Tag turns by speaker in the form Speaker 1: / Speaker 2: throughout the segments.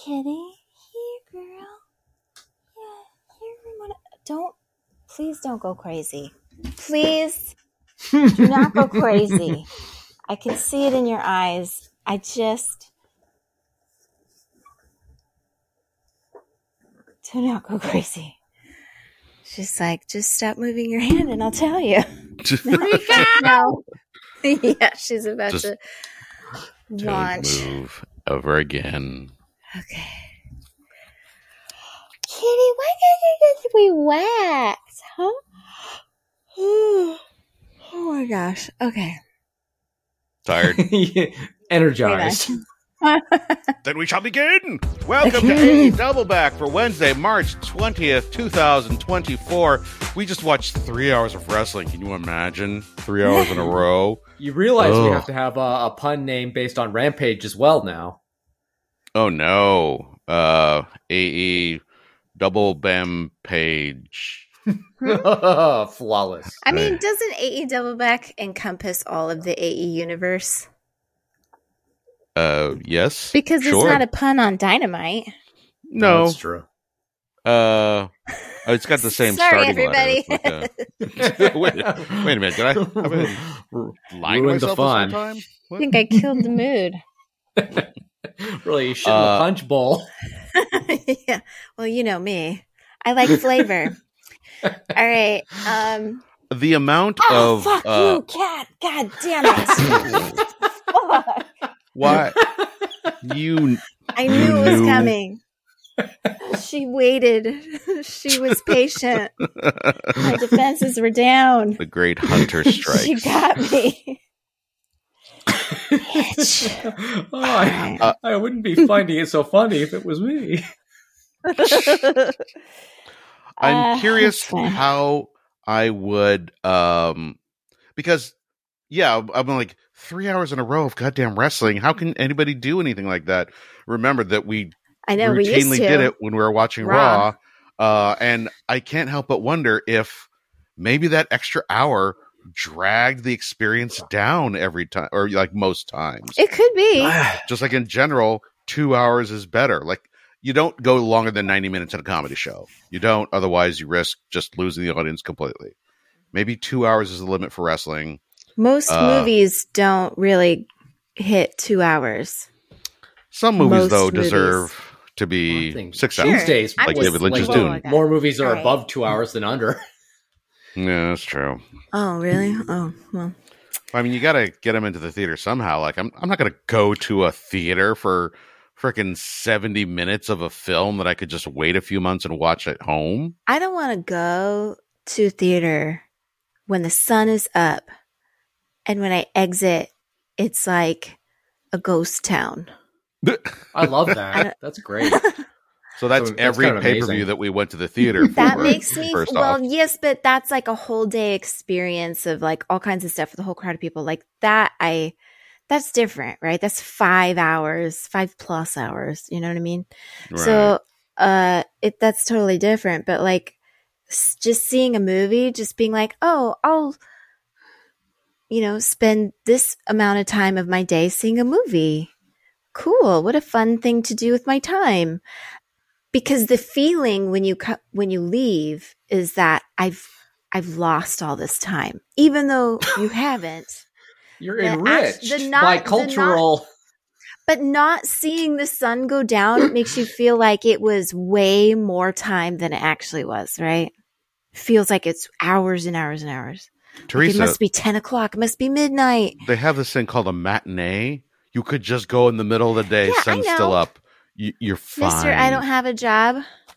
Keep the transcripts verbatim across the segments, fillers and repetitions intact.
Speaker 1: Kitty, here, girl. Yeah, here. We wanna... Don't, please don't go crazy. Please do not go crazy. I can see it in your eyes. I just do not go crazy. She's like, just stop moving your hand and I'll tell you.
Speaker 2: Freak out!
Speaker 1: No. Yeah, she's about
Speaker 3: Just
Speaker 1: to
Speaker 3: Don't
Speaker 1: launch.
Speaker 3: move ever again.
Speaker 1: Okay. Kitty, why can't you get me whacked? Huh? Oh my gosh. Okay.
Speaker 3: Tired?
Speaker 2: Energized.
Speaker 3: Then we shall begin. Welcome to A E Double Back for Wednesday, March twentieth, twenty twenty-four. We just watched three hours of wrestling. Can you imagine? Three hours in a row.
Speaker 2: You realize we
Speaker 3: Ugh.
Speaker 2: have to have a, a pun name based on Rampage as well now.
Speaker 3: Oh no. Uh, A E Double Bam Page.
Speaker 2: Flawless.
Speaker 1: I mean, doesn't A E Double Back encompass all of the A E universe?
Speaker 3: Uh, yes.
Speaker 1: Because
Speaker 3: sure.
Speaker 1: it's not a pun on Dynamite.
Speaker 3: No.
Speaker 2: That's true.
Speaker 3: Uh, it's got the same
Speaker 1: Sorry,
Speaker 3: starting
Speaker 1: everybody.
Speaker 3: letter. It's like, uh, wait, wait a minute. Did I? I've been lying to
Speaker 2: Ruined the
Speaker 3: myself
Speaker 2: fun.
Speaker 3: this whole time?
Speaker 1: I
Speaker 3: What?
Speaker 1: think I killed the mood.
Speaker 2: Really, shit in
Speaker 3: Uh,
Speaker 2: the punch bowl.
Speaker 1: Yeah. Well, you know me. I like flavor. All right. Um.
Speaker 3: The amount
Speaker 1: Oh,
Speaker 3: of
Speaker 1: fuck
Speaker 3: uh,
Speaker 1: you, cat. God damn it. Fuck.
Speaker 3: what you
Speaker 1: I knew it was
Speaker 3: knew.
Speaker 1: coming. She waited. She was patient. My defenses were down.
Speaker 3: the great hunter strikes.
Speaker 1: She got me. Bitch.
Speaker 2: oh, I,
Speaker 3: Uh,
Speaker 2: I wouldn't be finding it so funny if it was me.
Speaker 3: I'm
Speaker 1: Uh,
Speaker 3: curious
Speaker 1: that's fine.
Speaker 3: how I would, um, because yeah, I'm- I'm like three hours in a row of goddamn wrestling. How can anybody do anything like that? Remember that we
Speaker 1: I know we used
Speaker 3: routinely
Speaker 1: to.
Speaker 3: did it when we were watching
Speaker 1: Raw.
Speaker 3: Raw, uh, and I can't help but wonder if maybe that extra hour dragged the experience down every time, or like most times.
Speaker 1: It could be.
Speaker 3: Just like in general, two hours is better. Like you don't go longer than ninety minutes in a comedy show. You don't, otherwise you risk just losing the audience completely. Maybe two hours is the limit for wrestling.
Speaker 1: Most
Speaker 3: Uh,
Speaker 1: movies don't really hit two hours.
Speaker 3: Some movies,
Speaker 1: Most
Speaker 3: though,
Speaker 1: movies.
Speaker 3: deserve to
Speaker 2: I
Speaker 3: be
Speaker 2: think
Speaker 3: six
Speaker 1: Sure.
Speaker 3: hours.
Speaker 2: These days,
Speaker 1: I'm
Speaker 3: Like
Speaker 1: just-
Speaker 3: David Lynch is
Speaker 1: whoa,
Speaker 3: doing.
Speaker 1: I got-
Speaker 2: more movies are
Speaker 1: All right.
Speaker 2: above two hours than under.
Speaker 3: Yeah, that's true.
Speaker 1: Oh, really? Oh, well.
Speaker 3: I mean, you got to get them into the theater somehow. Like, I'm, I'm not going to go to a theater for freaking seventy minutes of a film that I could just wait a few months and watch at home.
Speaker 1: I don't want to go to theater when the sun is up, and when I exit, it's like a ghost town.
Speaker 2: I love
Speaker 1: I
Speaker 2: that.
Speaker 1: don't-
Speaker 2: That's great.
Speaker 3: So that's,
Speaker 2: So that's
Speaker 3: every
Speaker 2: kind of
Speaker 3: pay per view
Speaker 2: amazing.
Speaker 3: that we went to the theater for.
Speaker 1: That makes me
Speaker 3: first
Speaker 1: well,
Speaker 3: off.
Speaker 1: yes, but that's like a whole day experience of like all kinds of stuff with a whole crowd of people. Like that, I that's different, right? That's five hours, five plus hours. You know what I mean?
Speaker 3: Right.
Speaker 1: So, uh, it that's totally different. But like, s- just seeing a movie, just being like, oh, I'll, you know, spend this amount of time of my day seeing a movie. Cool. What a fun thing to do with my time. Because the feeling when you co- when you leave is that I've I've lost all this time, even though you haven't.
Speaker 2: You're
Speaker 1: The act-
Speaker 2: enriched
Speaker 1: the not-
Speaker 2: by
Speaker 1: the
Speaker 2: cultural.
Speaker 1: But not seeing the sun go down makes you feel like it was way more time than it actually was, right? Feels like it's hours and hours and hours. Like
Speaker 3: Teresa,
Speaker 1: it must be ten o'clock. It must be midnight.
Speaker 3: they have this thing called a matinee. You could just go in the middle of the day,
Speaker 1: Yeah, I
Speaker 3: sun's
Speaker 1: know.
Speaker 3: still up. You, you're fine.
Speaker 1: Mister, I don't have a job.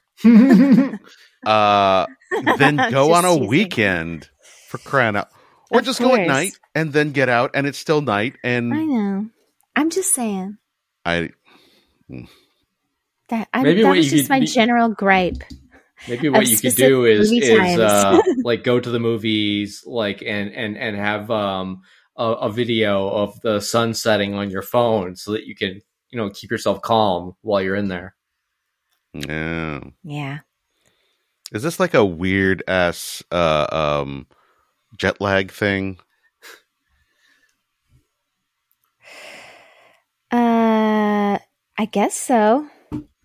Speaker 3: Uh, then
Speaker 1: I'm
Speaker 3: go
Speaker 1: just
Speaker 3: on a
Speaker 1: teasing.
Speaker 3: weekend for crying out, or
Speaker 1: Of
Speaker 3: just go at
Speaker 1: course.
Speaker 3: night and then get out, and it's still night.
Speaker 1: I
Speaker 3: And
Speaker 1: know. I'm just saying
Speaker 3: I,
Speaker 1: that. I,
Speaker 2: Maybe
Speaker 1: that
Speaker 2: what
Speaker 1: was
Speaker 2: you
Speaker 1: just
Speaker 2: could
Speaker 1: my
Speaker 2: be-
Speaker 1: general gripe.
Speaker 2: Maybe what
Speaker 1: of
Speaker 2: you could
Speaker 1: specific
Speaker 2: do is
Speaker 1: movie
Speaker 2: is
Speaker 1: times.
Speaker 2: uh, like go to the movies, like and and and have um a, a video of the sun setting on your phone, so that you can you know keep yourself calm while you're in there.
Speaker 3: yeah.
Speaker 1: Yeah.
Speaker 3: Is this like a weird ass uh, um, jet lag thing?
Speaker 1: Uh, I guess so.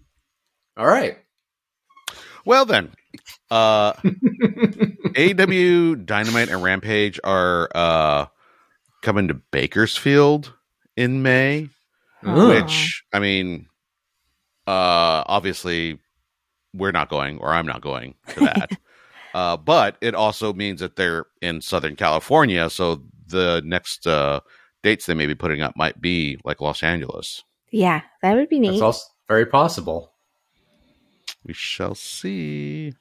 Speaker 2: All right.
Speaker 3: Well then, uh, A E W Dynamite and Rampage are uh, coming to Bakersfield in May,
Speaker 1: Oh.
Speaker 3: which, I mean, uh, obviously we're not going, or I'm not going to that. uh, but it also means that they're in Southern California, so the next uh, dates they may be putting up might be like Los Angeles.
Speaker 1: Yeah, that would be neat.
Speaker 2: That's also very possible.
Speaker 3: We shall see.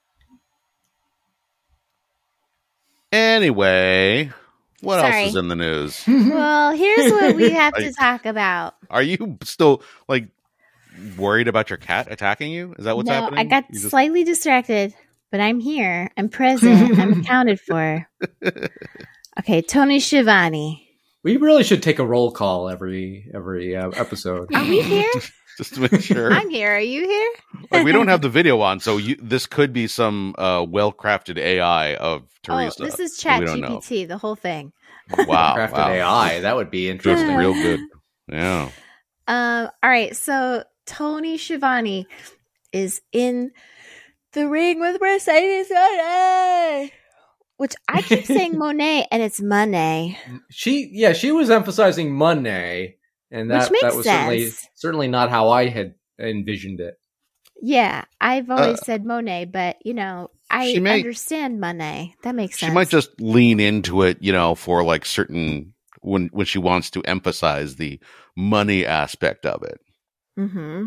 Speaker 3: Anyway, what
Speaker 1: Sorry.
Speaker 3: else is in the news?
Speaker 1: Well, here's what we have to
Speaker 3: I-
Speaker 1: talk about.
Speaker 3: Are you still like worried about your cat attacking you? Is that what's
Speaker 1: no,
Speaker 3: happening?
Speaker 1: I got
Speaker 3: You just-
Speaker 1: slightly distracted, but I'm here. I'm present. I'm accounted for. Okay, Tony Schiavone.
Speaker 2: We really should take a roll call every every uh, episode.
Speaker 1: Are we here?
Speaker 3: just to make sure.
Speaker 1: I'm here. Are you here?
Speaker 3: Like, we don't have the video on, so you, this could be some uh, well-crafted A I of Teresa.
Speaker 1: Oh, this is
Speaker 3: but we don't know.
Speaker 1: ChatGPT, the whole thing.
Speaker 3: Wow,
Speaker 2: Crafted
Speaker 3: wow.
Speaker 2: A I. That would be
Speaker 3: Just
Speaker 2: interesting.
Speaker 3: real good. Yeah.
Speaker 1: Um, all right, so Tony Schiavone is in the ring with Mercedes Moné, which I keep saying Monet and it's Monet.
Speaker 2: She, yeah, she was emphasizing Monet, and that,
Speaker 1: Which makes
Speaker 2: that was certainly
Speaker 1: sense.
Speaker 2: certainly not how I had envisioned it.
Speaker 1: Yeah, I've always
Speaker 3: Uh,
Speaker 1: said Monet, but you know, I
Speaker 3: she may-
Speaker 1: understand Monet. That makes sense.
Speaker 3: She might just lean into it, you know, for like certain when when she wants to emphasize the money aspect of it.
Speaker 1: Mm-hmm.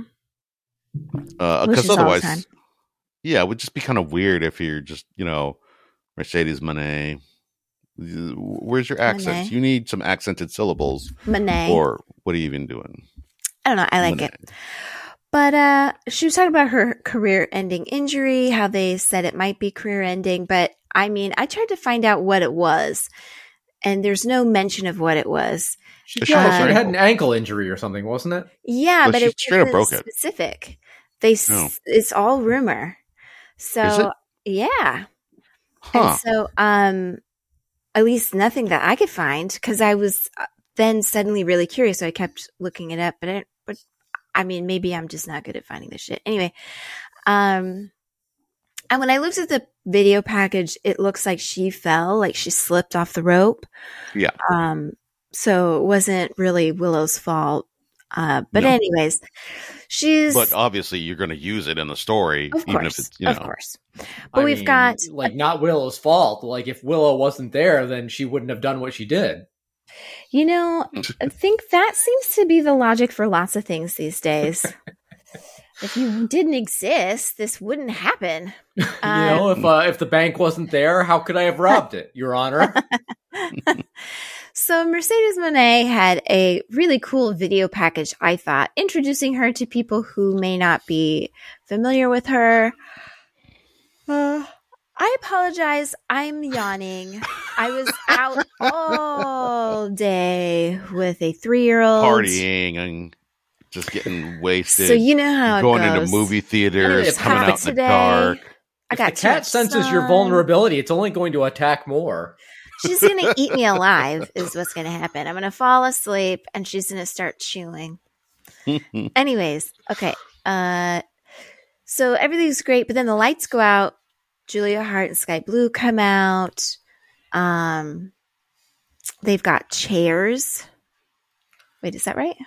Speaker 3: Uh,
Speaker 1: Which
Speaker 3: because
Speaker 1: is all the
Speaker 3: otherwise,
Speaker 1: time.
Speaker 3: yeah, it would just be kind of weird if you're just, you know, Mercedes Monet. Where's your accents?
Speaker 1: Monet.
Speaker 3: You need some accented syllables,
Speaker 1: Monet.
Speaker 3: or what are you even doing?
Speaker 1: I don't know. I like
Speaker 3: Monet.
Speaker 1: it. But uh, she was talking about her career-ending injury, how they said it might be career-ending. But I mean, I tried to find out what it was, and there's no mention of what it was.
Speaker 2: She,
Speaker 3: She
Speaker 2: yeah,
Speaker 1: almost
Speaker 2: she had an ankle injury or something, wasn't it?
Speaker 1: Yeah,
Speaker 3: Well,
Speaker 1: but
Speaker 3: she
Speaker 1: it
Speaker 3: straight up
Speaker 1: wasn't
Speaker 3: broke it.
Speaker 1: specific. They s-
Speaker 3: No.
Speaker 1: it's all rumor.
Speaker 3: Is
Speaker 1: So
Speaker 3: it?
Speaker 1: yeah,
Speaker 3: Huh?
Speaker 1: and so um, at least nothing that I could find because I was uh, then suddenly really curious, so I kept looking it up. But I, but I mean, maybe I'm just not good at finding this shit. Anyway, um, and when I looked at the video package, it looks like she fell, like she slipped off the rope.
Speaker 3: Yeah.
Speaker 1: Um, so it wasn't really Willow's fault. Uh, but
Speaker 3: No.
Speaker 1: anyways, she's
Speaker 3: But obviously, you're going to use it in the story,
Speaker 1: of
Speaker 3: even
Speaker 1: course,
Speaker 3: if it's, you know.
Speaker 1: of course. But
Speaker 2: I
Speaker 1: we've
Speaker 2: mean,
Speaker 1: got
Speaker 2: like not Willow's fault. Like if Willow wasn't there, then she wouldn't have done what she did.
Speaker 1: You know, I think that seems to be the logic for lots of things these days. If you didn't exist, this wouldn't happen.
Speaker 2: you know, if uh, if the bank wasn't there, how could I have robbed it, Your Honor?
Speaker 1: So Mercedes Moné had a really cool video package, I thought, introducing her to people who may not be familiar with her. Uh, I apologize. I'm yawning. I was out all day with a three-year-old.
Speaker 3: Partying and just getting wasted.
Speaker 1: So you know how
Speaker 3: going
Speaker 1: it goes.
Speaker 3: into movie theaters,
Speaker 2: Anyway,
Speaker 3: coming
Speaker 1: happened
Speaker 3: out in the
Speaker 1: today.
Speaker 3: dark.
Speaker 1: I
Speaker 2: If
Speaker 1: got
Speaker 2: the
Speaker 1: too
Speaker 2: cat
Speaker 1: much
Speaker 2: senses your
Speaker 1: sun.
Speaker 2: vulnerability, it's only going to attack more.
Speaker 1: She's going to eat me alive is what's going to happen. I'm going to fall asleep and she's going to start chewing. Anyways, okay. Uh, so everything's great, but then the lights go out. Julia Hart and Sky Blue come out. Um, they've got chairs. Wait, is that right?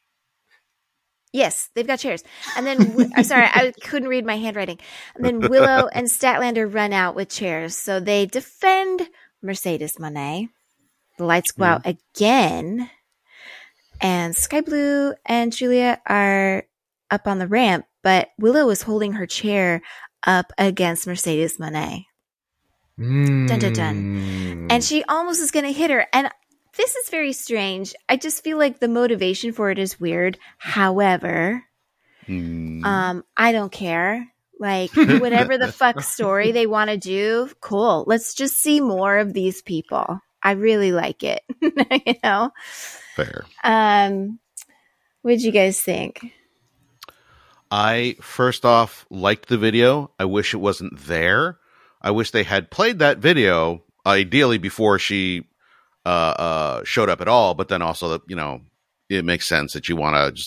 Speaker 1: Yes, they've got chairs. And then, I'm sorry, I couldn't read my handwriting. And then Willow and Statlander run out with chairs. So they defend Mercedes Moné. The lights go out again. And Sky Blue and Julia are up on the ramp, but Willow is holding her chair up against Mercedes Moné. Dun, dun, dun. And she almost is going to hit her. And this is very strange. I just feel like the motivation for it is weird. However,
Speaker 3: Hmm.
Speaker 1: um, I don't care. Like, whatever the fuck story they want to do, cool. Let's just see more of these people. I really like it. You know?
Speaker 3: Fair.
Speaker 1: Um, what'd you guys think?
Speaker 3: I first off liked the video. I wish it wasn't there. I wish they had played that video ideally before she uh, uh, showed up at all. But then also, you know, it makes sense that you want to just like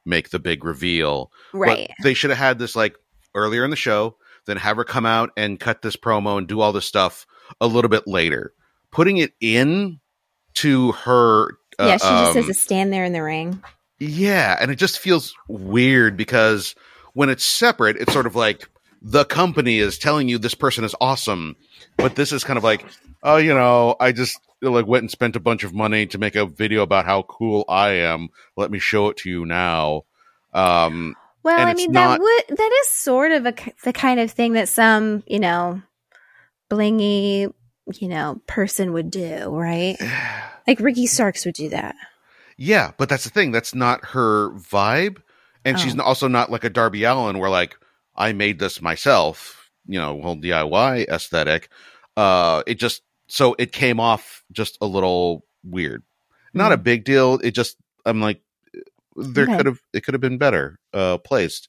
Speaker 3: make the big reveal.
Speaker 1: Right.
Speaker 3: But they should have had this like earlier in the show, then have her come out and cut this promo and do all this stuff a little bit later. Putting it in to her. Uh,
Speaker 1: yeah, she just
Speaker 3: um,
Speaker 1: has to stand there in the ring.
Speaker 3: Yeah, and it just feels weird because when it's separate, it's sort of like the company is telling you this person is awesome, but this is kind of like, oh, you know, I just like went and spent a bunch of money to make a video about how cool I am. Let me show it to you now. Um,
Speaker 1: well,
Speaker 3: and
Speaker 1: I
Speaker 3: it's
Speaker 1: mean,
Speaker 3: not-
Speaker 1: that would that is sort of a, the kind of thing that some, you know, blingy, you know, person would do, right? Like Ricky Starks would do that.
Speaker 3: Yeah, but that's the thing. That's not her vibe. And
Speaker 1: Oh.
Speaker 3: she's also not like a Darby Allin where like, I made this myself, you know, whole D I Y aesthetic. Uh, it just, so it came off just a little weird. Not
Speaker 1: Mm.
Speaker 3: a big deal. It just, I'm like, there
Speaker 1: Okay.
Speaker 3: could have, it could have been better, uh, placed.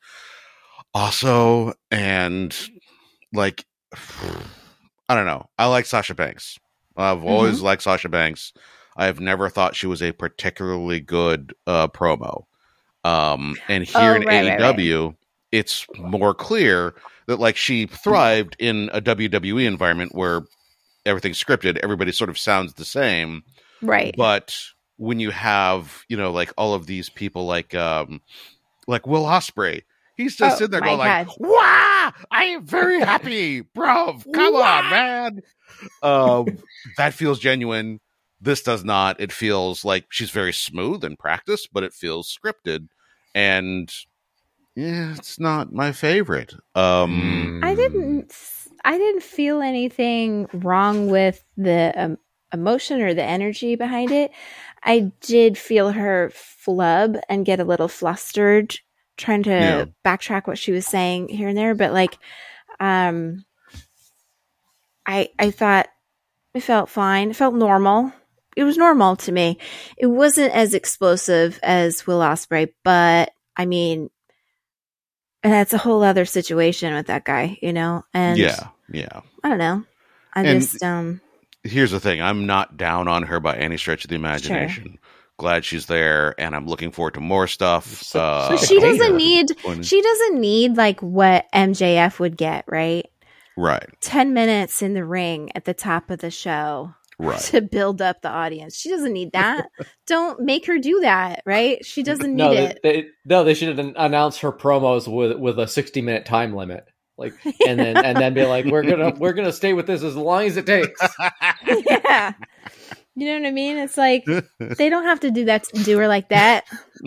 Speaker 3: Also, and like, I don't know. I like Sasha Banks. I've always
Speaker 1: Mm-hmm.
Speaker 3: liked Sasha Banks. I have never thought she was a particularly good uh, promo. Um, and here
Speaker 1: Oh,
Speaker 3: in
Speaker 1: right, right,
Speaker 3: A E W, it's more clear that like she thrived in a W W E environment where everything's scripted, everybody sort of sounds the same.
Speaker 1: Right.
Speaker 3: But when you have, you know, like all of these people like um like Will Ospreay, he's just
Speaker 1: Oh,
Speaker 3: sitting there
Speaker 1: my
Speaker 3: going like,
Speaker 1: God.
Speaker 3: wow, I am very happy, bro. Come on, man. Um, that feels genuine. This does not. It feels like she's very smooth in practice, but it feels scripted. And yeah, it's not my favorite. Um,
Speaker 1: I didn't. I didn't feel anything wrong with the um, emotion or the energy behind it. I did feel her flub and get a little flustered, trying to
Speaker 3: Yeah.
Speaker 1: backtrack what she was saying here and there. But like, um, I I thought it felt fine. It felt normal. It was normal to me. It wasn't as explosive as Will Ospreay, but I mean, that's a whole other situation with that guy, you know? And
Speaker 3: yeah, yeah.
Speaker 1: I don't know. I
Speaker 3: And-
Speaker 1: just, um,
Speaker 3: Here's the thing. I'm not down on her by any stretch of the imagination. Glad she's there, and I'm looking forward to more stuff.
Speaker 2: So-
Speaker 3: Uh,
Speaker 1: but
Speaker 2: Like a
Speaker 1: she
Speaker 2: hater.
Speaker 1: doesn't need,
Speaker 3: When-
Speaker 1: she doesn't need like what M J F would get, right?
Speaker 3: right,
Speaker 1: ten minutes in the ring at the top of the show
Speaker 3: right.
Speaker 1: to build up the audience. She doesn't need that. Don't make her do that, right? She doesn't need
Speaker 2: No, they,
Speaker 1: it.
Speaker 2: they, no, they should have announced her promos with with a sixty minute time limit, like, and then and then be like, we're gonna we're gonna stay with this as long as it takes.
Speaker 1: Yeah. You know what I mean? It's like they don't have to do that do her like that.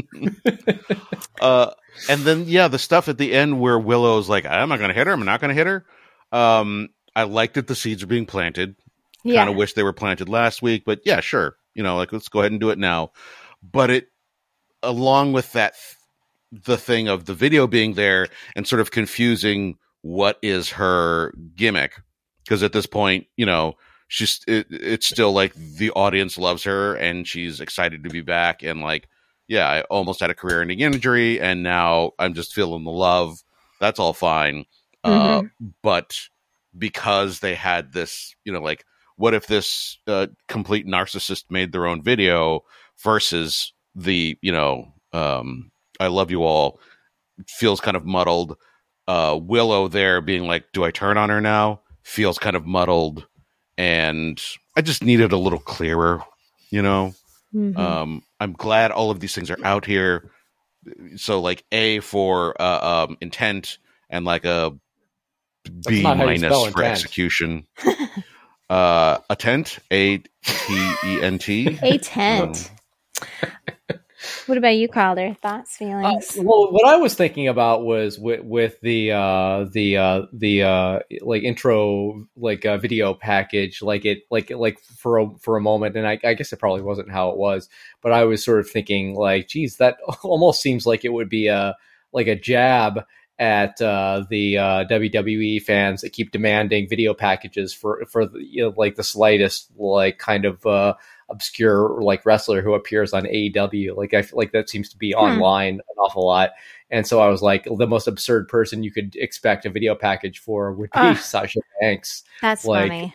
Speaker 3: Uh, and then yeah, the stuff at the end where Willow's like, "I'm not going to hit her. I'm not going to hit her." Um, I liked that the seeds are being planted.
Speaker 1: Yeah.
Speaker 3: Kind of wish they were planted last week, but yeah, sure. You know, like let's go ahead and do it now. But it, along with that, the thing of the video being there and sort of confusing what is her gimmick, because at this point, you know, she's it, it's still like the audience loves her and she's excited to be back and like, yeah, I almost had a career-ending injury and now I'm just feeling the love. That's all fine. Uh, but because they had this, you know, like, what if this uh, complete narcissist made their own video versus the, you know, um, I love you all, feels kind of muddled. Uh, Willow there being like, do I turn on her now? Feels kind of muddled. And I just needed a little clearer, you know?
Speaker 1: Mhm.
Speaker 3: Um, I'm glad all of these things are out here. So like A for uh, um, intent and like a B
Speaker 2: not how you spell
Speaker 3: minus for
Speaker 2: intent.
Speaker 3: execution. uh, attent, A T E N T.
Speaker 1: A tent. What about you, Calder? Thoughts,
Speaker 2: Uh,
Speaker 1: feelings?
Speaker 2: well, what I was thinking about was with, with the uh, the uh, the uh, like intro like uh, video package, like it like like for a, for a moment, and I, I guess it probably wasn't how it was, but I was sort of thinking like, geez, that almost seems like it would be a like a jab at uh, the uh, W W E fans that keep demanding video packages for for the, you know, like the slightest like kind of uh, obscure like wrestler who appears on A E W. Like I feel like that seems to be
Speaker 1: Hmm.
Speaker 2: online an awful lot. And so I was like, the most absurd person you could expect a video package for would be
Speaker 1: Ugh.
Speaker 2: Sasha Banks.
Speaker 1: That's
Speaker 2: like,
Speaker 1: funny.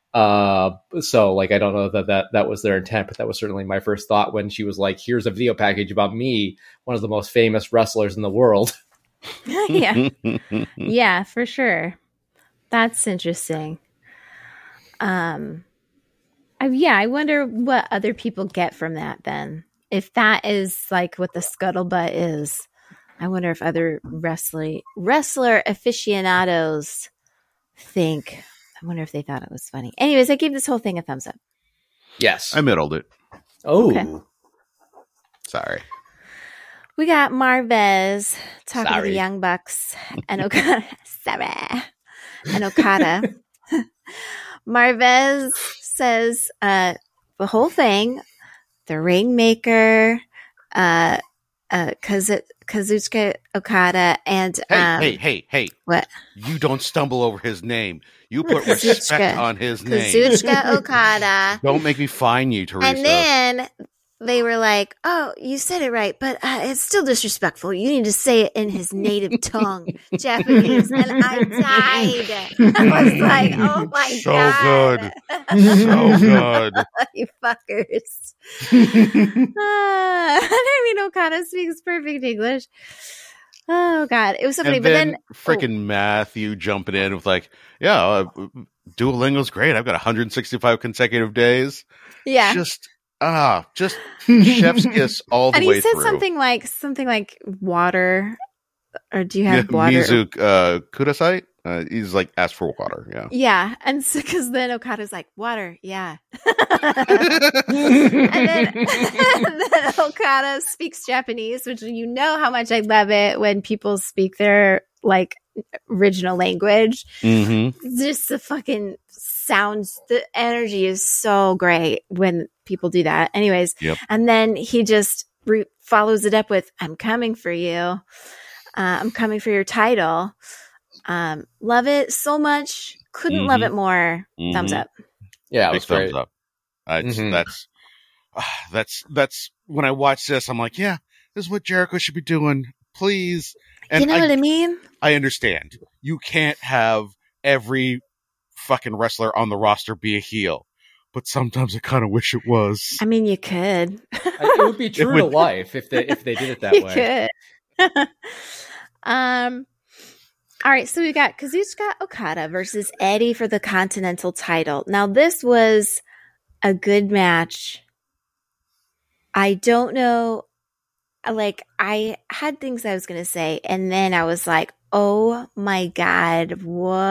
Speaker 2: Uh, so like I don't know that, that that was their intent, but that was certainly my first thought when she was like, "Here's a video package about me, one of the most famous wrestlers in the world."
Speaker 1: Yeah, yeah, for sure. That's interesting. Um, I, yeah, I wonder what other people get from that then. If that is like what the scuttlebutt is, I wonder if other wrestling wrestler aficionados think. I wonder if they thought it was funny. Anyways, I gave this whole thing a thumbs up.
Speaker 2: Yes,
Speaker 3: I middled it.
Speaker 2: Oh,
Speaker 1: Okay.
Speaker 3: Sorry.
Speaker 1: We got Marvez talking to
Speaker 2: Sorry.
Speaker 1: the Young Bucks and Okada. Sorry. And Okada. Marvez says uh, the whole thing, the Rainmaker, uh, uh, Kazu- Kazuchika Okada, and
Speaker 3: Hey,
Speaker 1: um,
Speaker 3: hey, hey, hey.
Speaker 1: what?
Speaker 3: You don't stumble over his name. You put
Speaker 1: Kazuchika.
Speaker 3: respect on his name.
Speaker 1: Kazuchika Okada.
Speaker 3: Don't make me fine you, Teresa.
Speaker 1: And then they were like, "Oh, you said it right, but uh, it's still disrespectful. You need to say it in his native tongue, Japanese." And I died. I was like, "Oh my
Speaker 3: So
Speaker 1: god,
Speaker 3: so good.
Speaker 1: you fuckers!" uh, I mean, Okada speaks perfect English. Oh god, it was so funny.
Speaker 3: And
Speaker 1: But
Speaker 3: then,
Speaker 1: then,
Speaker 3: freaking Matthew jumping in with like, yeah, uh, Duolingo's great. I've got one hundred sixty-five consecutive days.
Speaker 1: yeah,
Speaker 3: Just ah, just chef's kiss all the
Speaker 1: and
Speaker 3: way
Speaker 1: he said
Speaker 3: through.
Speaker 1: something like something like water, or do you
Speaker 3: Yeah,
Speaker 1: have water?
Speaker 3: Mizu uh, Kudasai. Uh, he's like asked for water. Yeah.
Speaker 1: Yeah, and so because then Okada's like, water, yeah. and, then, and then Okada speaks Japanese, which you know how much I love it when people speak their like original language.
Speaker 3: Mm-hmm.
Speaker 1: Just the fucking sounds, the energy is so great when people do that. Anyways,
Speaker 3: Yep.
Speaker 1: and then he just re- follows it up with, "I'm coming for you. Uh, I'm coming for your title." Um, love it so much. Couldn't love
Speaker 3: Mhm.
Speaker 1: it more. Thumbs
Speaker 3: Mhm.
Speaker 1: up.
Speaker 2: yeah, it
Speaker 3: Big
Speaker 2: was great.
Speaker 3: thumbs up. I just,
Speaker 2: Mhm.
Speaker 3: That's ah, that's that's when I watch this, I'm like, yeah, this is what Jericho should be doing, please. And
Speaker 1: You know
Speaker 3: I,
Speaker 1: what I mean?
Speaker 3: I understand. You can't have every fucking wrestler on the roster be a heel, but sometimes I kind of wish it was.
Speaker 1: I mean, you could.
Speaker 2: It would be true to
Speaker 3: would-
Speaker 2: life if they if they did it that
Speaker 1: you
Speaker 2: way.
Speaker 1: could. um. All right, so we got Kazuchika Okada versus Eddie for the Continental title. Now, this was a good match. I don't know. Like, I had things I was going to say, and then I was like, oh my God, what?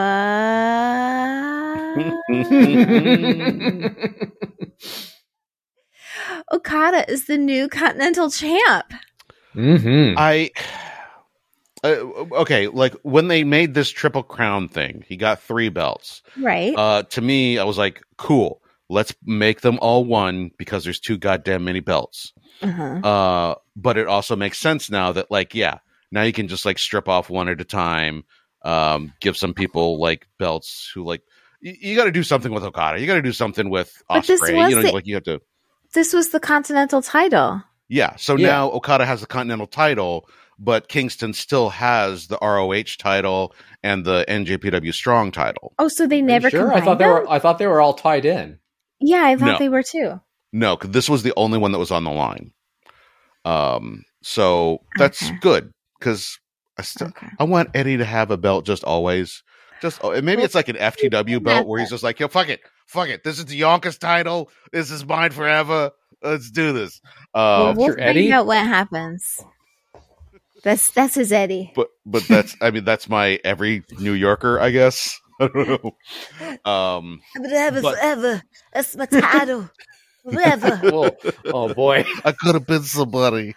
Speaker 1: Okada is the new Continental champ.
Speaker 2: Mm-hmm.
Speaker 3: I uh, okay, like when they made this Triple Crown thing, he got three belts.
Speaker 1: Right.
Speaker 3: Uh, to me, I was like, cool. Let's make them all one because there's too goddamn many belts.
Speaker 1: Uh-huh.
Speaker 3: Uh, but it also makes sense now that, like, yeah, now you can just like strip off one at a time. Um, give some people like belts who like you, you got to do something with Okada. You got to do something with
Speaker 1: But this
Speaker 3: Ospreay.
Speaker 1: was
Speaker 3: You know,
Speaker 1: the-
Speaker 3: like you have to.
Speaker 1: This was the Continental title.
Speaker 3: Yeah. So
Speaker 2: Yeah.
Speaker 3: now Okada has the Continental title, but Kingston still has the R O H title and the N J P W Strong title.
Speaker 1: Oh, so they
Speaker 2: Are you
Speaker 1: never
Speaker 2: sure? I
Speaker 1: combined
Speaker 2: thought they
Speaker 1: them?
Speaker 2: were. I thought they were all tied in.
Speaker 1: Yeah, I thought
Speaker 3: No.
Speaker 1: they were too.
Speaker 3: No, 'cause this was the only one that was on the line. Um, so that's
Speaker 1: Okay.
Speaker 3: good because I still
Speaker 1: Okay.
Speaker 3: I want Eddie to have a belt just always. Just oh, and maybe
Speaker 1: Well,
Speaker 3: it's like an F T W
Speaker 1: that's
Speaker 3: belt where he's just like, yo, fuck it, fuck it. This is the Yonkers title. This is mine forever. Let's do this.
Speaker 1: Well,
Speaker 3: Uh,
Speaker 1: we'll
Speaker 2: your
Speaker 1: find
Speaker 2: Eddie?
Speaker 1: out what happens. That's that's his Eddie.
Speaker 3: but but that's I mean that's my every New Yorker, I guess. I don't know. Um,
Speaker 1: I'm gonna have it
Speaker 3: But-
Speaker 1: forever. That's my title. Forever.
Speaker 2: Well, oh boy.
Speaker 3: I could have been somebody.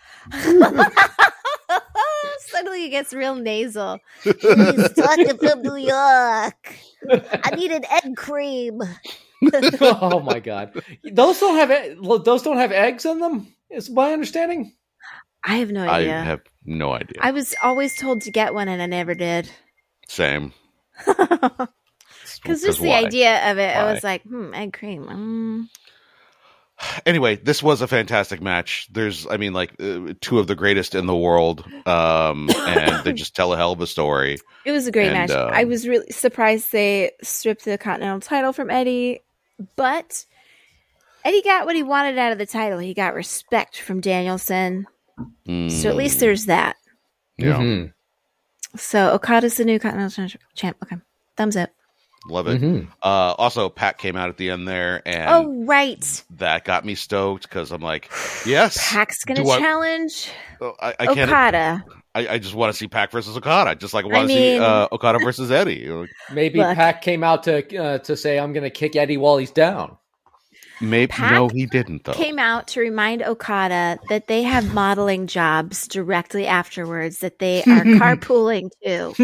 Speaker 1: Suddenly it gets real nasal. He's talking from New York. I need an egg cream.
Speaker 2: Oh my god. Those don't have e- those don't have eggs in them. Is my understanding.
Speaker 1: I have no
Speaker 3: I
Speaker 1: idea.
Speaker 3: have no idea.
Speaker 1: I was always told to get one and I never did.
Speaker 3: Same.
Speaker 1: Because just the
Speaker 3: why?
Speaker 1: idea of it, I
Speaker 3: Why?
Speaker 1: was like, hmm, egg cream. Mm.
Speaker 3: Anyway, this was a fantastic match. There's, I mean, like uh, two of the greatest in the world, um, and they just tell a hell of a story.
Speaker 1: It was a great
Speaker 3: And,
Speaker 1: match.
Speaker 3: um,
Speaker 1: I was really surprised they stripped the Continental title from Eddie. but Eddie got what he wanted out of the title. He got respect from Danielson.
Speaker 3: Mm.
Speaker 1: So at least there's that.
Speaker 3: Yeah.
Speaker 2: Mm-hmm.
Speaker 1: So Okada's the new Continental Champ. Okay. Thumbs up.
Speaker 3: Love it.
Speaker 2: Mm-hmm.
Speaker 3: Uh, also, Pac came out at the end there, and
Speaker 1: Oh, right.
Speaker 3: that got me stoked because I'm like, yes,
Speaker 1: Pac's going to
Speaker 3: Do I-
Speaker 1: challenge
Speaker 3: I, I can't.
Speaker 1: Okada.
Speaker 3: I, I just want to see Pac versus Okada, just like I
Speaker 1: I
Speaker 3: want to see
Speaker 1: mean-
Speaker 3: uh, Okada versus Eddie. Like,
Speaker 2: Maybe
Speaker 1: Look.
Speaker 2: Pac came out to uh, to say, "I'm going to kick Eddie while he's down."
Speaker 3: maybe
Speaker 1: Pac
Speaker 3: no, he didn't though.
Speaker 1: Came out to remind Okada that they have modeling jobs directly afterwards that they are carpooling to.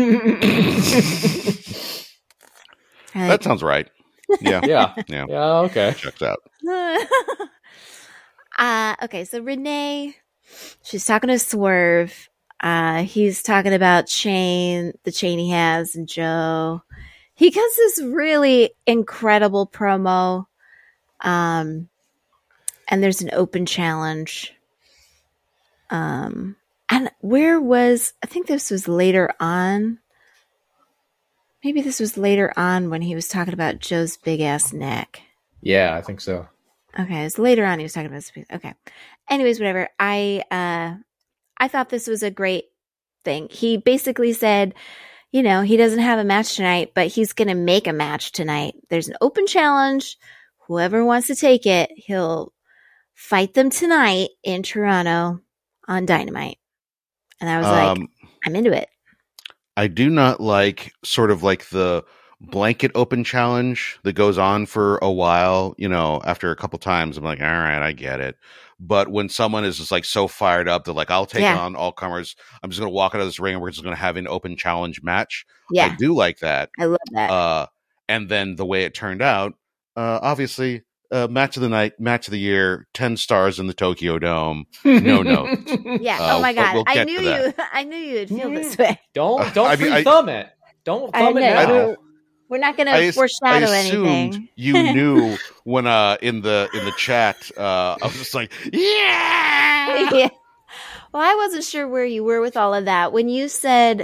Speaker 3: That sounds right. Yeah,
Speaker 2: Yeah,
Speaker 3: yeah,
Speaker 2: yeah, okay.
Speaker 3: checks out.
Speaker 1: uh, okay, so Renee, she's talking to Swerve. Uh, he's talking about chain, the chain he has, and Joe. He does this really incredible promo. Um, and there's an open challenge. Um, and where was, I think this was later on. Maybe this was later on when he was talking about Joe's big ass neck.
Speaker 2: Yeah, I think so.
Speaker 1: Okay, it's later on he was talking about this. Okay. Anyways, whatever. I uh I thought this was a great thing. He basically said, you know, he doesn't have a match tonight, but he's gonna make a match tonight. There's an open challenge. Whoever wants to take it, he'll fight them tonight in Toronto on Dynamite. And I was like,
Speaker 3: Um,
Speaker 1: I'm into it.
Speaker 3: I do not like sort of like the blanket open challenge that goes on for a while. You know, after a couple times, I'm like, all right, I get it. But when someone is just like so fired up, they're like, I'll take
Speaker 1: Yeah.
Speaker 3: on all comers. I'm just going to walk out of this ring and we're just going to have an open challenge match. I
Speaker 1: Yeah,
Speaker 3: do like that.
Speaker 1: I love that.
Speaker 3: Uh, and then the way it turned out, uh, obviously, uh, match of the night, match of the year, ten stars in the Tokyo Dome. No note.
Speaker 1: yeah.
Speaker 3: uh,
Speaker 1: Oh my
Speaker 3: but
Speaker 1: god.
Speaker 3: we'll
Speaker 1: I
Speaker 3: get
Speaker 1: knew
Speaker 3: to
Speaker 1: you
Speaker 3: that.
Speaker 1: I knew you would feel this way.
Speaker 2: Don't don't
Speaker 3: I mean,
Speaker 2: free
Speaker 3: I-
Speaker 2: thumb it. Don't
Speaker 1: I
Speaker 2: thumb it
Speaker 1: know.
Speaker 2: now.
Speaker 3: I-
Speaker 1: We're not gonna
Speaker 3: I, as-
Speaker 1: foreshadow
Speaker 3: I assumed
Speaker 1: anything.
Speaker 3: you knew when uh in the in the chat uh I was just like yeah
Speaker 1: Yeah. Well, I wasn't sure where you were with all of that. When you said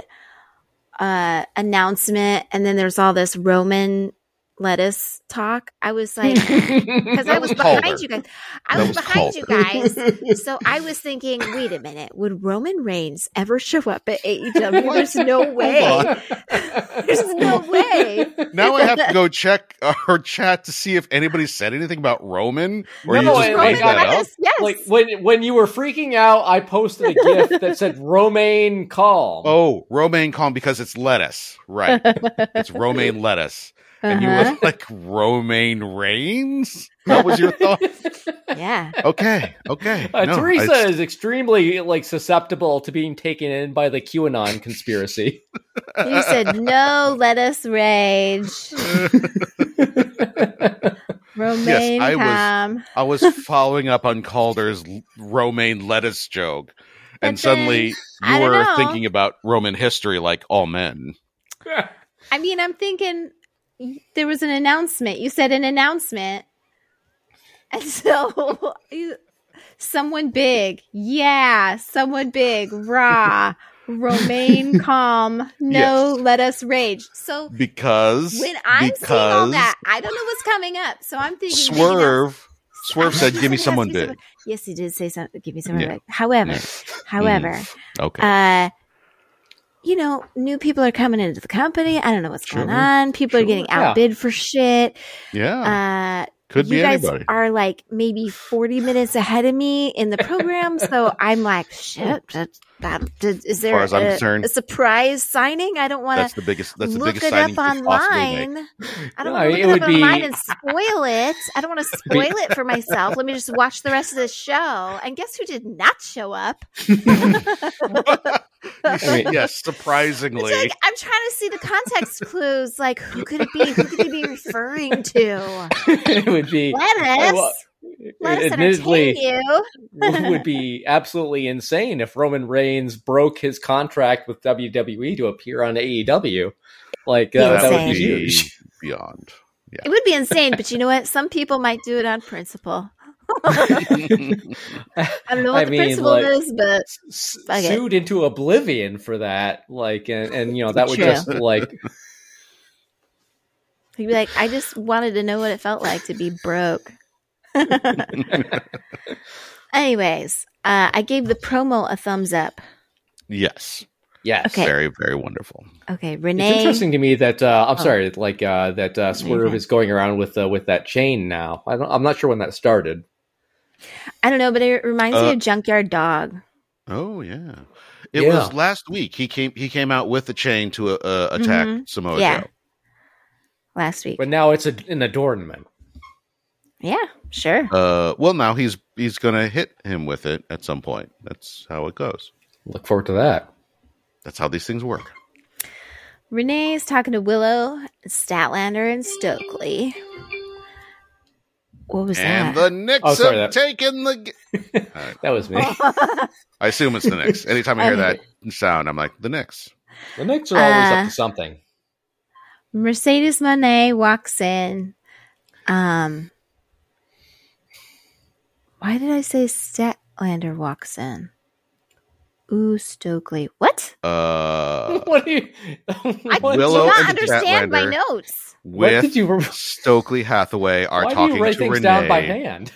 Speaker 1: uh, announcement and then there's all this Roman lettuce talk, I was like, because I
Speaker 3: That
Speaker 1: was,
Speaker 3: was
Speaker 1: behind
Speaker 3: Calder.
Speaker 1: you guys. I
Speaker 3: That
Speaker 1: was,
Speaker 3: was
Speaker 1: behind you guys. So I was thinking, wait a minute, would Roman Reigns ever show up at A E W? There's no way.
Speaker 3: on.
Speaker 1: There's no way.
Speaker 3: now I have to go check our chat to see if anybody said anything about Roman or you
Speaker 2: No,
Speaker 3: just
Speaker 2: it-
Speaker 3: made
Speaker 1: Roman
Speaker 2: it-
Speaker 3: that up.
Speaker 1: lettuce, yes.
Speaker 2: Like when when you were freaking out, I posted a GIF that said "Romaine calm."
Speaker 3: Oh, romaine calm because it's lettuce, right? It's romaine lettuce, and you
Speaker 1: Uh-huh.
Speaker 3: were like Romaine Reigns. That was your thought.
Speaker 1: Yeah.
Speaker 3: Okay, okay.
Speaker 2: Uh,
Speaker 3: No,
Speaker 2: Teresa
Speaker 3: I-
Speaker 2: is extremely like susceptible to being taken in by the QAnon conspiracy.
Speaker 1: You said no lettuce rage. Romaine
Speaker 3: I was-
Speaker 1: calm.
Speaker 3: I was following up on Calder's l- romaine lettuce joke, and
Speaker 1: But
Speaker 3: suddenly
Speaker 1: I
Speaker 3: you
Speaker 1: don't
Speaker 3: were
Speaker 1: know.
Speaker 3: thinking about Roman history like all men.
Speaker 1: I mean, I'm thinking there was an announcement. You said an announcement. And so you, someone big. Yeah, someone big. Raw. Romaine calm. No
Speaker 3: Yes.
Speaker 1: let us rage. So
Speaker 3: Because
Speaker 1: when I'm
Speaker 3: because
Speaker 1: seeing all that, I don't know what's coming up. So I'm thinking maybe that's-
Speaker 3: Swerve Swerve said, "Give me
Speaker 1: Yes,
Speaker 3: someone
Speaker 1: give me
Speaker 3: big."
Speaker 1: someone- Yes, he did say something. Give me someone
Speaker 3: Yeah.
Speaker 1: big. However,
Speaker 3: Yeah.
Speaker 1: however,
Speaker 3: Okay.
Speaker 1: uh, you know, new people are coming into the company. I don't know what's going
Speaker 3: Sure.
Speaker 1: on. People
Speaker 3: Sure.
Speaker 1: are getting
Speaker 2: Yeah.
Speaker 1: outbid for shit.
Speaker 3: yeah.
Speaker 1: Uh,
Speaker 3: Could
Speaker 1: you
Speaker 3: be
Speaker 1: guys
Speaker 3: anybody.
Speaker 1: are like maybe forty minutes ahead of me in the program. So I'm like, shit, that, that, did, is there
Speaker 3: far as I'm
Speaker 1: a,
Speaker 3: concerned,
Speaker 1: a surprise signing? I don't want
Speaker 3: That's
Speaker 1: to
Speaker 3: the biggest that's the
Speaker 1: look
Speaker 3: biggest
Speaker 1: it
Speaker 3: signing
Speaker 1: up
Speaker 3: you could possibly make.
Speaker 1: online. I don't
Speaker 2: No,
Speaker 1: want to
Speaker 2: it
Speaker 1: look it up
Speaker 2: would
Speaker 1: online
Speaker 2: be-
Speaker 1: and spoil it. I don't want to spoil it for myself. Let me just watch the rest of the show. And guess who did not show up?
Speaker 2: mean-
Speaker 3: Yes, surprisingly.
Speaker 1: It's like, I'm trying to see the context clues. Like, who could it be? Who could he be referring to?
Speaker 2: It would be
Speaker 1: Let us.
Speaker 2: well,
Speaker 1: Let us entertain
Speaker 2: admittedly
Speaker 1: you.
Speaker 2: would be absolutely insane if Roman Reigns broke his contract with W W E to appear on A E W. Like uh,
Speaker 1: Be
Speaker 2: that would be
Speaker 1: insane.
Speaker 2: huge.
Speaker 3: beyond.
Speaker 1: It would be insane, but you know what? Some people might do it on principle. I don't know what
Speaker 2: I
Speaker 1: the
Speaker 2: mean,
Speaker 1: principle
Speaker 2: like-
Speaker 1: is, but
Speaker 2: S-
Speaker 1: Fuck it.
Speaker 2: sued into oblivion for that. Like, and, and you know that would
Speaker 1: True.
Speaker 2: just like
Speaker 1: He'd be like, I just wanted to know what it felt like to be broke. Anyways, uh, I gave the promo a thumbs up.
Speaker 3: Yes.
Speaker 2: Yes.
Speaker 1: Okay.
Speaker 3: Very, very wonderful.
Speaker 1: Okay, Renee.
Speaker 2: It's interesting to me that uh, I'm
Speaker 1: Oh.
Speaker 2: sorry, like uh, that uh, Swerve
Speaker 1: Okay.
Speaker 2: is going around with uh, with that chain now. I don't, I'm not sure when that started.
Speaker 1: I don't know, but it reminds
Speaker 3: Uh,
Speaker 1: me of Junkyard Dog.
Speaker 3: Oh yeah. It
Speaker 2: Yeah.
Speaker 3: was last week. He came. He came out with the chain to uh, uh, attack
Speaker 1: Mhm.
Speaker 3: Samoa
Speaker 1: Yeah.
Speaker 3: Joe.
Speaker 1: Last week.
Speaker 2: But now it's a, an adornment.
Speaker 1: Yeah, sure.
Speaker 3: Uh, well, now he's he's gonna hit him with it at some point. That's how it goes.
Speaker 2: Look forward to that.
Speaker 3: That's how these things work.
Speaker 1: Renee's talking to Willow, Statlander, and Stokely. What was
Speaker 3: And
Speaker 1: that?
Speaker 3: the Knicks
Speaker 2: Oh, sorry,
Speaker 3: have
Speaker 2: that-
Speaker 3: taken the. G-
Speaker 2: That was me.
Speaker 3: I assume it's the Knicks. Anytime I hear
Speaker 1: Okay.
Speaker 3: that sound, I'm like the Knicks.
Speaker 2: The Knicks are always
Speaker 1: Uh,
Speaker 2: up to something.
Speaker 1: Mercedes Monet walks in. Um, why did I say Statlander walks in? Ooh, Stokely. What?
Speaker 3: Uh,
Speaker 2: What do you?
Speaker 1: I
Speaker 2: what,
Speaker 1: do
Speaker 3: Willow
Speaker 1: not
Speaker 3: and
Speaker 1: understand my
Speaker 3: Statlander.
Speaker 1: notes.
Speaker 2: what
Speaker 3: with
Speaker 2: did you?
Speaker 3: Stokely Hathaway are
Speaker 2: Why do
Speaker 3: talking
Speaker 2: you write
Speaker 3: to
Speaker 2: things
Speaker 3: Renee.
Speaker 2: down by hand?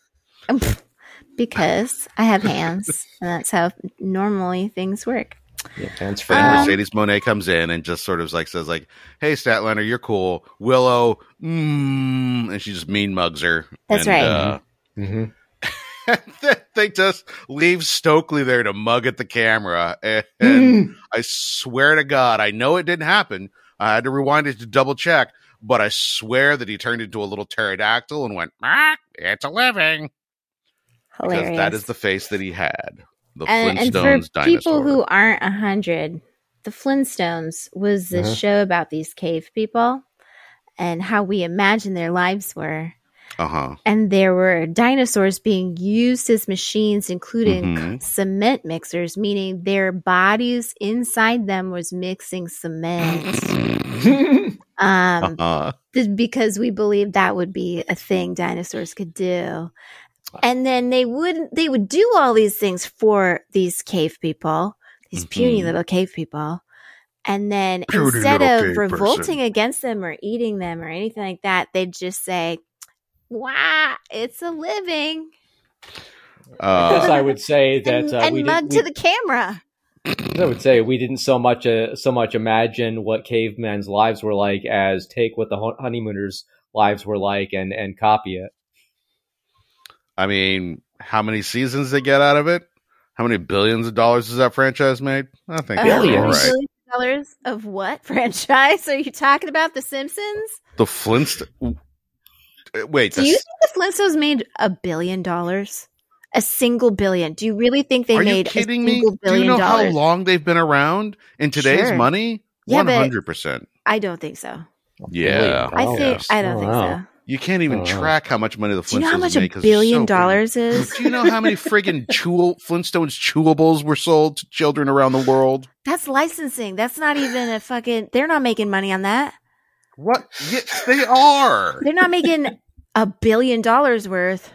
Speaker 1: Because I have hands, and that's how normally things work.
Speaker 2: Yeah, hands free.
Speaker 3: And
Speaker 1: Um,
Speaker 3: Mercedes Monet comes in and just sort of like says like, "Hey, Statlander, you're cool." Willow, mm, and she just mean mugs her.
Speaker 1: That's
Speaker 3: and,
Speaker 1: right.
Speaker 3: Uh,
Speaker 2: hmm
Speaker 3: they just leave Stokely there to mug at the camera, and, and I swear to God, I know it didn't happen. I had to rewind it to double check, but I swear that he turned into a little pterodactyl and went, ah, "It's a living."
Speaker 1: Hilarious.
Speaker 3: Because that is the face that he had. The
Speaker 1: and, and
Speaker 3: Flintstones
Speaker 1: for
Speaker 3: dinosaur.
Speaker 1: people who aren't a hundred, the Flintstones was this
Speaker 2: Uh-huh.
Speaker 1: show about these cave people and how we imagine their lives were.
Speaker 3: Uh huh.
Speaker 1: And there were dinosaurs being used as machines, including
Speaker 3: Mhm.
Speaker 1: cement mixers, meaning their bodies inside them was mixing cement. um,
Speaker 3: Uh-huh.
Speaker 1: th- because we believed that would be a thing dinosaurs could do. And then they would they would do all these things for these cave people, these puny
Speaker 3: Mhm.
Speaker 1: little cave people. And then
Speaker 3: Puny
Speaker 1: instead
Speaker 3: little
Speaker 1: of
Speaker 3: cave
Speaker 1: revolting
Speaker 3: person.
Speaker 1: against them or eating them or anything like that, they'd just say, "Wow, it's a living,"
Speaker 2: I guess
Speaker 3: Uh,
Speaker 2: I would say that
Speaker 1: and,
Speaker 2: uh,
Speaker 1: and
Speaker 2: we
Speaker 1: mug
Speaker 2: did,
Speaker 1: to the camera.
Speaker 2: we, I would say we didn't so much uh, so much imagine what cavemen's lives were like as take what the hon- honeymooners' lives were like and and copy it.
Speaker 3: I mean, how many seasons they get out of it? How many billions of dollars has that franchise made? I think they're
Speaker 2: Billions.
Speaker 3: all right.
Speaker 1: Billion dollars of what franchise? Are you talking about The Simpsons?
Speaker 3: The Flintstones. Wait,
Speaker 1: Do
Speaker 3: the-
Speaker 1: you think the Flintstones made a billion dollars? A single billion? Do you really think they
Speaker 3: are
Speaker 1: made
Speaker 3: you kidding
Speaker 1: a
Speaker 3: me?
Speaker 1: single
Speaker 3: Do
Speaker 1: billion
Speaker 3: you know
Speaker 1: dollars?
Speaker 3: how long they've been around in today's
Speaker 1: Sure.
Speaker 3: money?
Speaker 1: Yeah,
Speaker 3: One
Speaker 1: but-
Speaker 3: hundred percent.
Speaker 1: I don't think so.
Speaker 3: Yeah.
Speaker 1: I
Speaker 2: Oh,
Speaker 1: think
Speaker 2: yes.
Speaker 1: I don't
Speaker 2: Oh,
Speaker 1: think
Speaker 2: wow.
Speaker 1: so.
Speaker 3: You can't even
Speaker 2: Oh, wow.
Speaker 3: track how much money the Flintstones
Speaker 1: Do you know how much a
Speaker 3: make 'cause they're
Speaker 1: billion
Speaker 3: so big.
Speaker 1: dollars is?
Speaker 3: Do you know how many friggin' chew- Flintstones chewables were sold to children around the world?
Speaker 1: That's licensing. That's not even a fucking. They're not making money on that.
Speaker 3: What? Yes, they are.
Speaker 1: They're not making a billion dollars worth.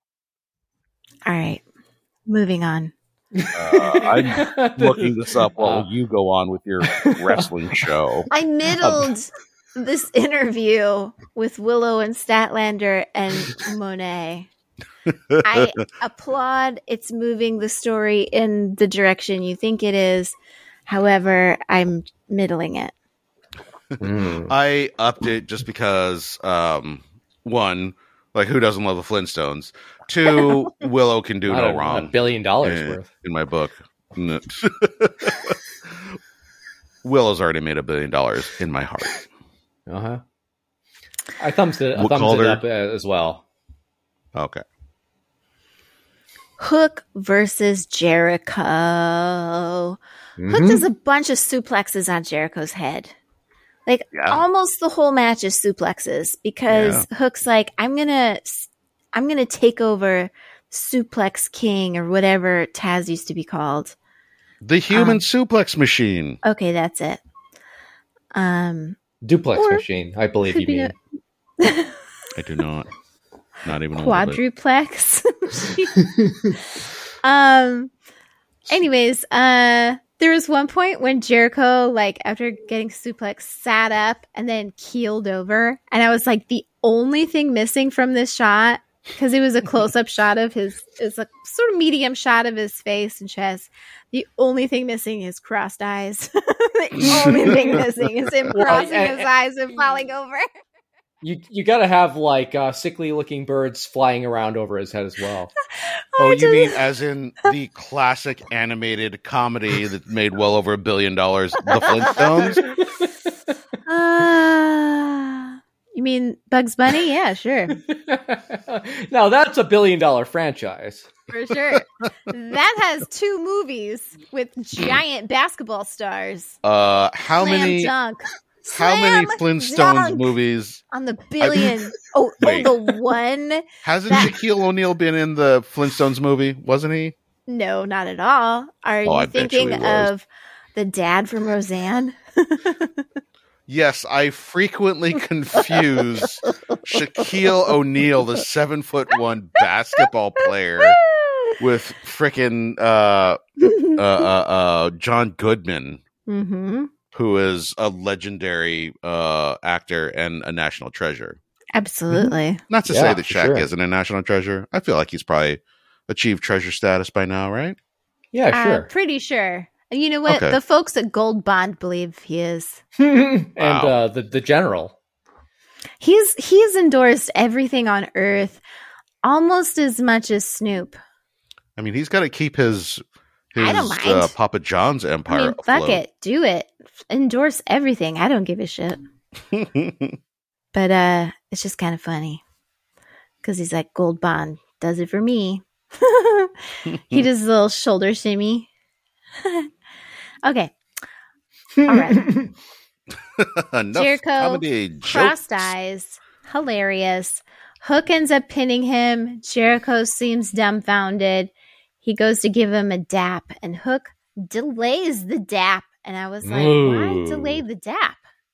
Speaker 1: All right, moving on.
Speaker 3: Uh, I'm looking this up while
Speaker 2: Uh,
Speaker 3: you go on with your wrestling show.
Speaker 1: I middled this interview with Willow and Statlander and Monet. I applaud it's moving the story in the direction you think it is. However, I'm middling it.
Speaker 2: Mm.
Speaker 3: I upped it just because, um, one, like who doesn't love the Flintstones? Two, Willow can do
Speaker 2: Not
Speaker 3: no
Speaker 2: a,
Speaker 3: wrong.
Speaker 2: a billion dollars
Speaker 3: Eh,
Speaker 2: worth.
Speaker 3: in my book. No. Willow's already made a billion dollars in my heart.
Speaker 2: Uh huh. I thumbs it, I
Speaker 3: What
Speaker 2: thumbs
Speaker 3: called
Speaker 2: it
Speaker 3: her?
Speaker 2: up uh, as well.
Speaker 3: Okay.
Speaker 1: Hook versus Jericho. Hook
Speaker 2: Mhm.
Speaker 1: does a bunch of suplexes on Jericho's head. Like
Speaker 3: Yeah.
Speaker 1: almost the whole match is suplexes because Hook's like, I'm gonna, I'm gonna take over Suplex King or whatever Taz used to be called.
Speaker 3: The human
Speaker 1: Um,
Speaker 3: suplex machine.
Speaker 1: Okay, that's it. Um,
Speaker 2: Duplex
Speaker 1: Or
Speaker 2: machine, I believe
Speaker 1: could
Speaker 2: you
Speaker 1: be
Speaker 2: mean.
Speaker 1: a
Speaker 3: I do not. Not even a little bit.
Speaker 1: quadruplex. um. Anyways, uh, There was one point when Jericho, like, after getting suplex, sat up and then keeled over. And I was like, the only thing missing from this shot, because it was a close-up shot of his, it's a sort of medium shot of his face and chest. The only thing missing is crossed eyes. The only thing missing is him crossing
Speaker 2: Well,
Speaker 1: his eyes and falling over.
Speaker 2: You you got to have like uh, sickly looking birds flying around over his head as well.
Speaker 3: Oh, you mean as in the classic animated comedy that made well over a billion dollars, The Flintstones?
Speaker 1: Uh, you mean Bugs Bunny? Yeah, sure.
Speaker 2: Now that's a billion dollar franchise.
Speaker 1: For sure. That has two movies with giant basketball stars.
Speaker 3: Uh, how
Speaker 1: Slam
Speaker 3: many?
Speaker 1: dunk.
Speaker 3: How many
Speaker 1: Slam
Speaker 3: Flintstones
Speaker 1: dunk
Speaker 3: movies?
Speaker 1: on the billion? oh,
Speaker 3: Wait.
Speaker 1: oh, the one?
Speaker 3: Hasn't
Speaker 1: That-
Speaker 3: Shaquille O'Neal been in the Flintstones movie? Wasn't he?
Speaker 1: No, not at all. Are
Speaker 3: Oh, I
Speaker 1: you
Speaker 3: bet you
Speaker 1: thinking
Speaker 3: he was.
Speaker 1: of the dad from Roseanne?
Speaker 3: Yes, I frequently confuse Shaquille O'Neal, the seven foot one basketball player, with frickin' uh, uh, uh, uh, John Goodman,
Speaker 1: Mm-hmm.
Speaker 3: who is a legendary uh, actor and a national treasure.
Speaker 1: Absolutely.
Speaker 3: Not to
Speaker 2: Yeah,
Speaker 3: say that
Speaker 2: for
Speaker 3: Shaq
Speaker 2: sure.
Speaker 3: isn't a national treasure. I feel like he's probably achieved treasure status by now, right?
Speaker 2: Yeah,
Speaker 1: Uh,
Speaker 2: sure.
Speaker 1: pretty sure. And you know what?
Speaker 3: Okay.
Speaker 1: The folks at Gold Bond believe he is.
Speaker 2: and
Speaker 3: Wow.
Speaker 2: uh, the the general.
Speaker 1: He's he's endorsed everything on Earth almost as much as Snoop.
Speaker 3: I mean, he's got to keep his his
Speaker 1: I don't mind.
Speaker 3: uh, Papa John's
Speaker 1: I
Speaker 3: empire
Speaker 1: mean, fuck
Speaker 3: afloat.
Speaker 1: it. Do it. Endorse everything. I don't give a shit. But uh it's just kind of funny. Because he's like, Gold Bond does it for me. He does a little shoulder shimmy. Okay. All right.
Speaker 3: Enough
Speaker 1: Jericho,
Speaker 3: comedy jokes.
Speaker 1: Crossed eyes. Hilarious. Hook ends up pinning him. Jericho seems dumbfounded. He goes to give him a dap, and Hook delays the dap. And I was like,
Speaker 2: Ooh.
Speaker 1: why delay the dap?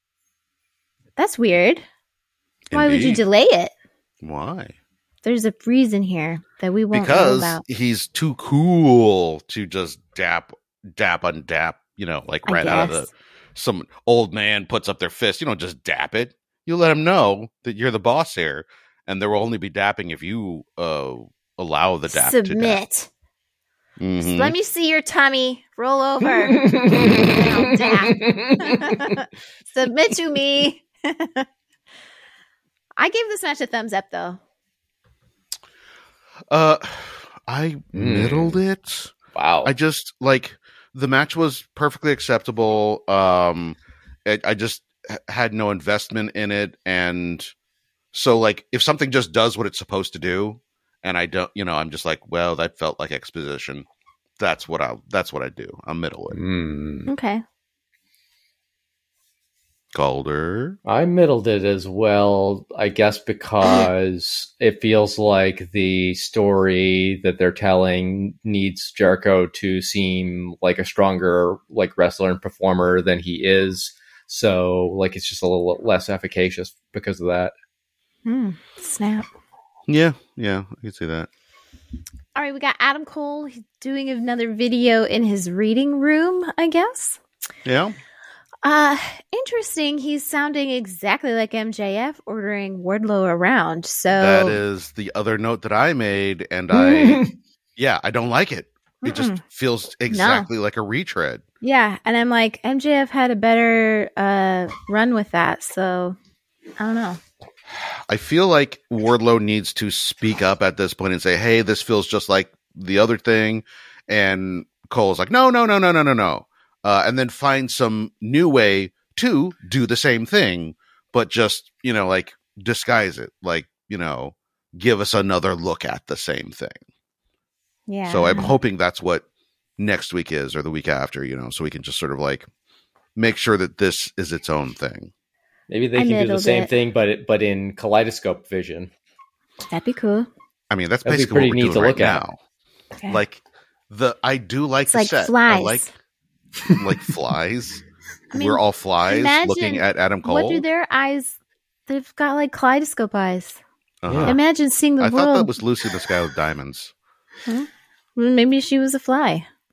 Speaker 1: That's weird. Why would you
Speaker 3: Indeed.
Speaker 1: delay it?
Speaker 3: Why?
Speaker 1: There's a reason here that we won't know
Speaker 3: Because
Speaker 1: about.
Speaker 3: he's too cool to just dap, dap, undap. You know, like
Speaker 1: I
Speaker 3: right out of
Speaker 1: guess.
Speaker 3: the some old man puts up their fist. You don't just dap it. You let him know that you're the boss here, and there will only be dapping if you uh, allow the dap to dap.
Speaker 1: Submit.
Speaker 3: Mhm.
Speaker 1: Let me see your tummy. Roll over. And I'll dap. Submit to me. I gave this match a thumbs up, though.
Speaker 3: Uh, I
Speaker 2: Mm.
Speaker 3: middled it.
Speaker 2: Wow.
Speaker 3: I just like the match was perfectly acceptable. Um, it, I just h- had no investment in it, and so like if something just does what it's supposed to do, and I don't, you know, I'm just like, well, that felt like exposition. That's what I. That's what I do. I'll middle it.
Speaker 2: Mm.
Speaker 1: Okay.
Speaker 3: Calder.
Speaker 2: I middled it as well, I guess, because it feels like the story that they're telling needs Jericho to seem like a stronger like wrestler and performer than he is. So like it's just a little less efficacious because of that.
Speaker 1: Hmm. Snap.
Speaker 3: Yeah, yeah, I can see that.
Speaker 1: All right, we got Adam Cole He's doing another video in his reading room, I guess.
Speaker 3: Yeah.
Speaker 1: Uh, interesting. He's sounding exactly like M J F ordering Wardlow around. So
Speaker 3: That is the other note that I made, and I, yeah, I don't like it. It just
Speaker 1: Mm-mm.
Speaker 3: feels exactly like a retread.
Speaker 1: yeah, and I'm like, M J F had a better uh run with that, so I don't know.
Speaker 3: I feel like Wardlow needs to speak up at this point and say, hey, this feels just like the other thing. And Cole's like, no, no, no, no, no, no, no. Uh, and then find some new way to do the same thing, but just, you know, like disguise it. Like, you know, give us another look at the same thing.
Speaker 1: Yeah.
Speaker 3: So I'm hoping that's what next week is or the week after, you know, so we can just sort of like make sure that this is its own thing.
Speaker 2: Maybe they
Speaker 1: I
Speaker 2: can do the
Speaker 1: middled
Speaker 2: same
Speaker 1: it.
Speaker 2: thing, but it, but in kaleidoscope vision.
Speaker 1: That'd be cool.
Speaker 3: I mean, that's
Speaker 2: That'd be
Speaker 3: basically
Speaker 2: pretty
Speaker 3: what we're
Speaker 2: neat
Speaker 3: doing
Speaker 2: to
Speaker 3: right
Speaker 2: look at.
Speaker 3: now.
Speaker 1: Okay.
Speaker 3: Like the, I do like
Speaker 1: it's
Speaker 3: the
Speaker 1: like
Speaker 3: set.
Speaker 1: flies.
Speaker 3: I like like flies.
Speaker 1: I mean,
Speaker 3: We're all flies
Speaker 1: imagine
Speaker 3: looking at Adam Cole.
Speaker 1: What do their eyes? They've got like kaleidoscope eyes.
Speaker 3: Uh-huh.
Speaker 1: Imagine seeing the
Speaker 3: I
Speaker 1: world.
Speaker 3: thought that was Lucy in the Sky with Diamonds.
Speaker 1: Maybe she was a fly.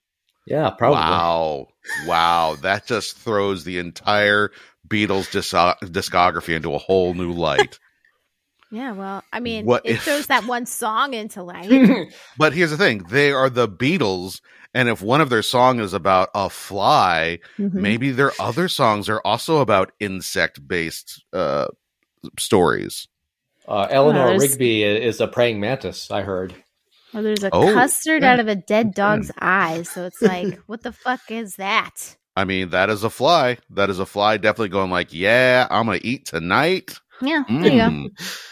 Speaker 2: Yeah, probably.
Speaker 3: Wow. Wow. That just throws the entire Beatles disc- discography into a whole new light.
Speaker 1: Yeah, well, I mean,
Speaker 3: What
Speaker 1: it
Speaker 3: if-
Speaker 1: throws that one song into light.
Speaker 3: But here's the thing. They are the Beatles. And if one of their songs is about a fly,
Speaker 1: Mhm.
Speaker 3: maybe their other songs are also about insect-based uh, stories.
Speaker 2: Uh, Eleanor
Speaker 1: Well, there's-
Speaker 2: Rigby is a praying mantis, I heard.
Speaker 1: Well, there's a
Speaker 3: Oh,
Speaker 1: custard
Speaker 3: yeah.
Speaker 1: out of a dead dog's eye, so it's like, what the fuck is that?
Speaker 3: I mean, that is a fly. That is a fly definitely going like, yeah, I'm going to eat tonight.
Speaker 1: Yeah, there you go.
Speaker 3: Mm.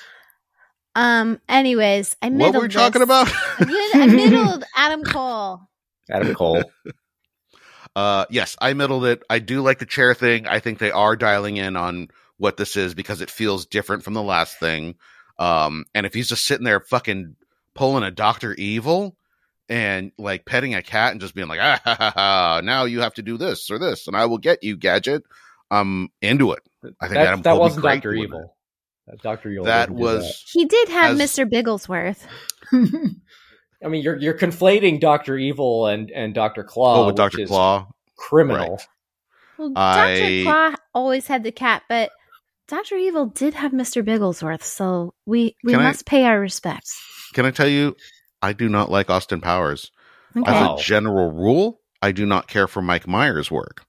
Speaker 1: Um. Anyways, I middled
Speaker 3: What were we talking
Speaker 1: this.
Speaker 3: about?
Speaker 1: I, mid- I middled Adam Cole.
Speaker 2: Adam Cole.
Speaker 3: Uh, yes, I middled it. I do like the chair thing. I think they are dialing in on what this is because it feels different from the last thing. Um, and if he's just sitting there fucking pulling a Doctor Evil and like petting a cat and just being like, ah, ha, ha, ha, now you have to do this or this and I will get you, Gadget. I'm into it. I think
Speaker 2: that
Speaker 3: Adam
Speaker 2: that
Speaker 3: Cole would be
Speaker 2: wasn't
Speaker 3: great
Speaker 2: Doctor
Speaker 3: doing
Speaker 2: Evil. That Doctor Evil.
Speaker 3: That
Speaker 2: didn't do
Speaker 3: was,
Speaker 1: He did have
Speaker 3: As-
Speaker 1: Mister Bigglesworth.
Speaker 2: that. I mean, you're you're conflating Doctor Evil and and Doctor Claw.
Speaker 3: oh, with
Speaker 2: which
Speaker 3: Doctor
Speaker 2: is
Speaker 3: Claw.
Speaker 2: criminal.
Speaker 3: Right.
Speaker 1: Well,
Speaker 3: I-
Speaker 1: Doctor Claw always had the cat, but Doctor Evil did have Mister Bigglesworth, so we we
Speaker 3: Can I-
Speaker 1: must pay our respects.
Speaker 3: Can I tell you, I do not like Austin Powers.
Speaker 1: Okay.
Speaker 3: As
Speaker 2: Wow.
Speaker 3: a general rule, I do not care for Mike Myers' work.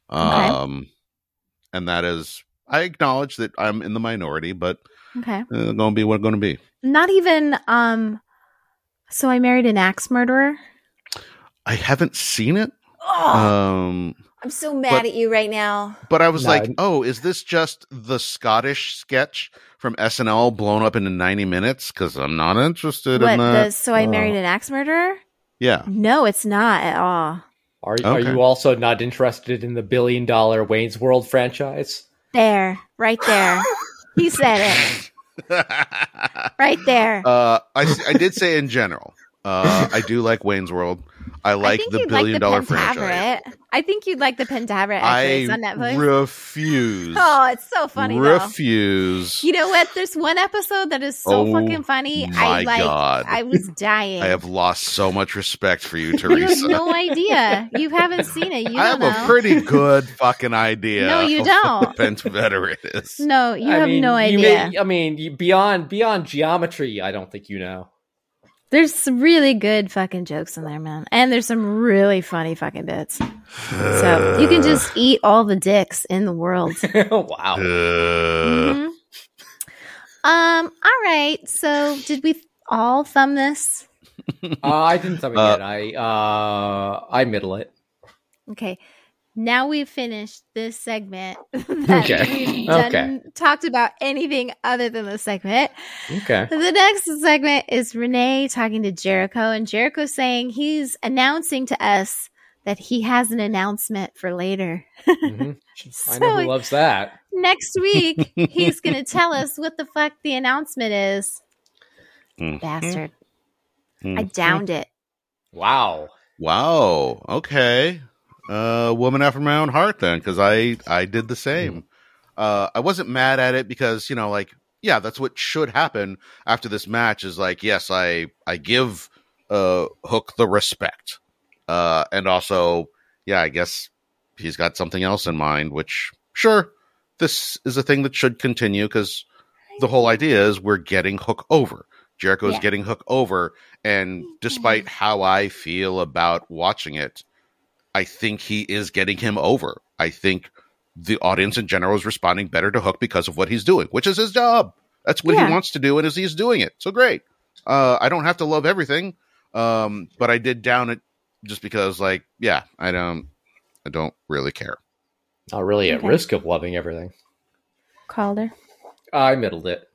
Speaker 3: Um, and that is, I acknowledge that I'm in the minority, but
Speaker 1: Okay.
Speaker 3: uh, going to be what it's going to be.
Speaker 1: Not even um So I Married an Axe Murderer.
Speaker 3: I haven't seen it.
Speaker 1: Oh,
Speaker 3: Um,
Speaker 1: I'm so mad
Speaker 3: but-
Speaker 1: at you right now.
Speaker 3: but I was
Speaker 2: No,
Speaker 3: like,
Speaker 2: I-
Speaker 3: oh, is this just the Scottish sketch from S N L blown up into ninety minutes? Because I'm not interested
Speaker 1: What
Speaker 3: in
Speaker 1: the
Speaker 3: that.
Speaker 1: So I
Speaker 2: Oh.
Speaker 1: Married an Axe Murderer?
Speaker 3: Yeah.
Speaker 1: No, it's not at all.
Speaker 2: Are are
Speaker 3: Okay.
Speaker 2: you also not interested in the billion dollar Wayne's World franchise?
Speaker 1: There, right there. He said it. Right there.
Speaker 3: Uh, I, s- I did say in general, uh, I do like Wayne's World. I like
Speaker 1: I think
Speaker 3: the
Speaker 1: you'd
Speaker 3: billion
Speaker 1: like the
Speaker 3: dollar franchise.
Speaker 1: Pentaveret. I think you'd like the Pentaveret. Actually,
Speaker 3: I
Speaker 1: it's on Netflix.
Speaker 3: refuse.
Speaker 1: Oh, it's so funny though.
Speaker 3: refuse.
Speaker 1: You know what? There's one episode that is so
Speaker 3: Oh,
Speaker 1: fucking funny.
Speaker 3: my
Speaker 1: I like.
Speaker 3: God.
Speaker 1: I was dying.
Speaker 3: I have lost so much respect for you,
Speaker 1: You have
Speaker 3: Teresa.
Speaker 1: no idea. You haven't seen it. You
Speaker 3: I
Speaker 1: don't
Speaker 3: have
Speaker 1: know.
Speaker 3: a pretty good fucking idea.
Speaker 1: No, you
Speaker 3: of
Speaker 1: don't.
Speaker 3: What the Pentaveret is.
Speaker 1: No, you
Speaker 2: I
Speaker 1: have
Speaker 2: mean,
Speaker 1: no
Speaker 2: you
Speaker 1: idea.
Speaker 2: may- I mean, you- beyond beyond geometry, I don't think you know.
Speaker 1: There's some really good fucking jokes in there, man, and there's some really funny fucking bits. So you can just eat all the dicks in the world.
Speaker 2: Wow.
Speaker 3: Uh,
Speaker 1: Mhm. Um. All right. So did we all thumb this?
Speaker 2: Uh, I didn't tell me
Speaker 3: Uh,
Speaker 2: yet. I uh, I middle it.
Speaker 1: Okay. Now we've finished this segment that
Speaker 2: Okay.
Speaker 1: we've done,
Speaker 2: Okay.
Speaker 1: talked about anything other than the segment.
Speaker 2: Okay.
Speaker 1: The next segment is Renee talking to Jericho, and Jericho saying he's announcing to us that he has an announcement for later.
Speaker 2: Mhm. I know
Speaker 1: So-
Speaker 2: who loves that.
Speaker 1: Next week, he's going to tell us what the fuck the announcement is.
Speaker 3: Mhm.
Speaker 1: Bastard. I
Speaker 3: Mhm.
Speaker 1: downed it.
Speaker 2: Wow.
Speaker 3: Wow. Okay. Uh, woman after my own heart, then, because I I did the same. Uh, I wasn't mad at it because you know, like, yeah, that's what should happen after this match. Is like, yes, I I give uh Hook the respect, uh, and also, yeah, I guess he's got something else in mind. Which, sure, this is a thing that should continue because the whole idea is we're getting Hook over. Jericho's
Speaker 1: Yeah.
Speaker 3: getting Hook over, and despite how I feel about watching it, I think he is getting him over. I think the audience in general is responding better to Hook because of what he's doing, which is his job. That's what
Speaker 1: Yeah.
Speaker 3: he wants to do, and as he's doing it. So great. Uh, I don't have to love everything, um, but I did down it just because, like, yeah, I don't, I don't really care.
Speaker 2: Not really at
Speaker 1: Okay.
Speaker 2: risk of loving everything.
Speaker 1: Calder.
Speaker 2: I middled it.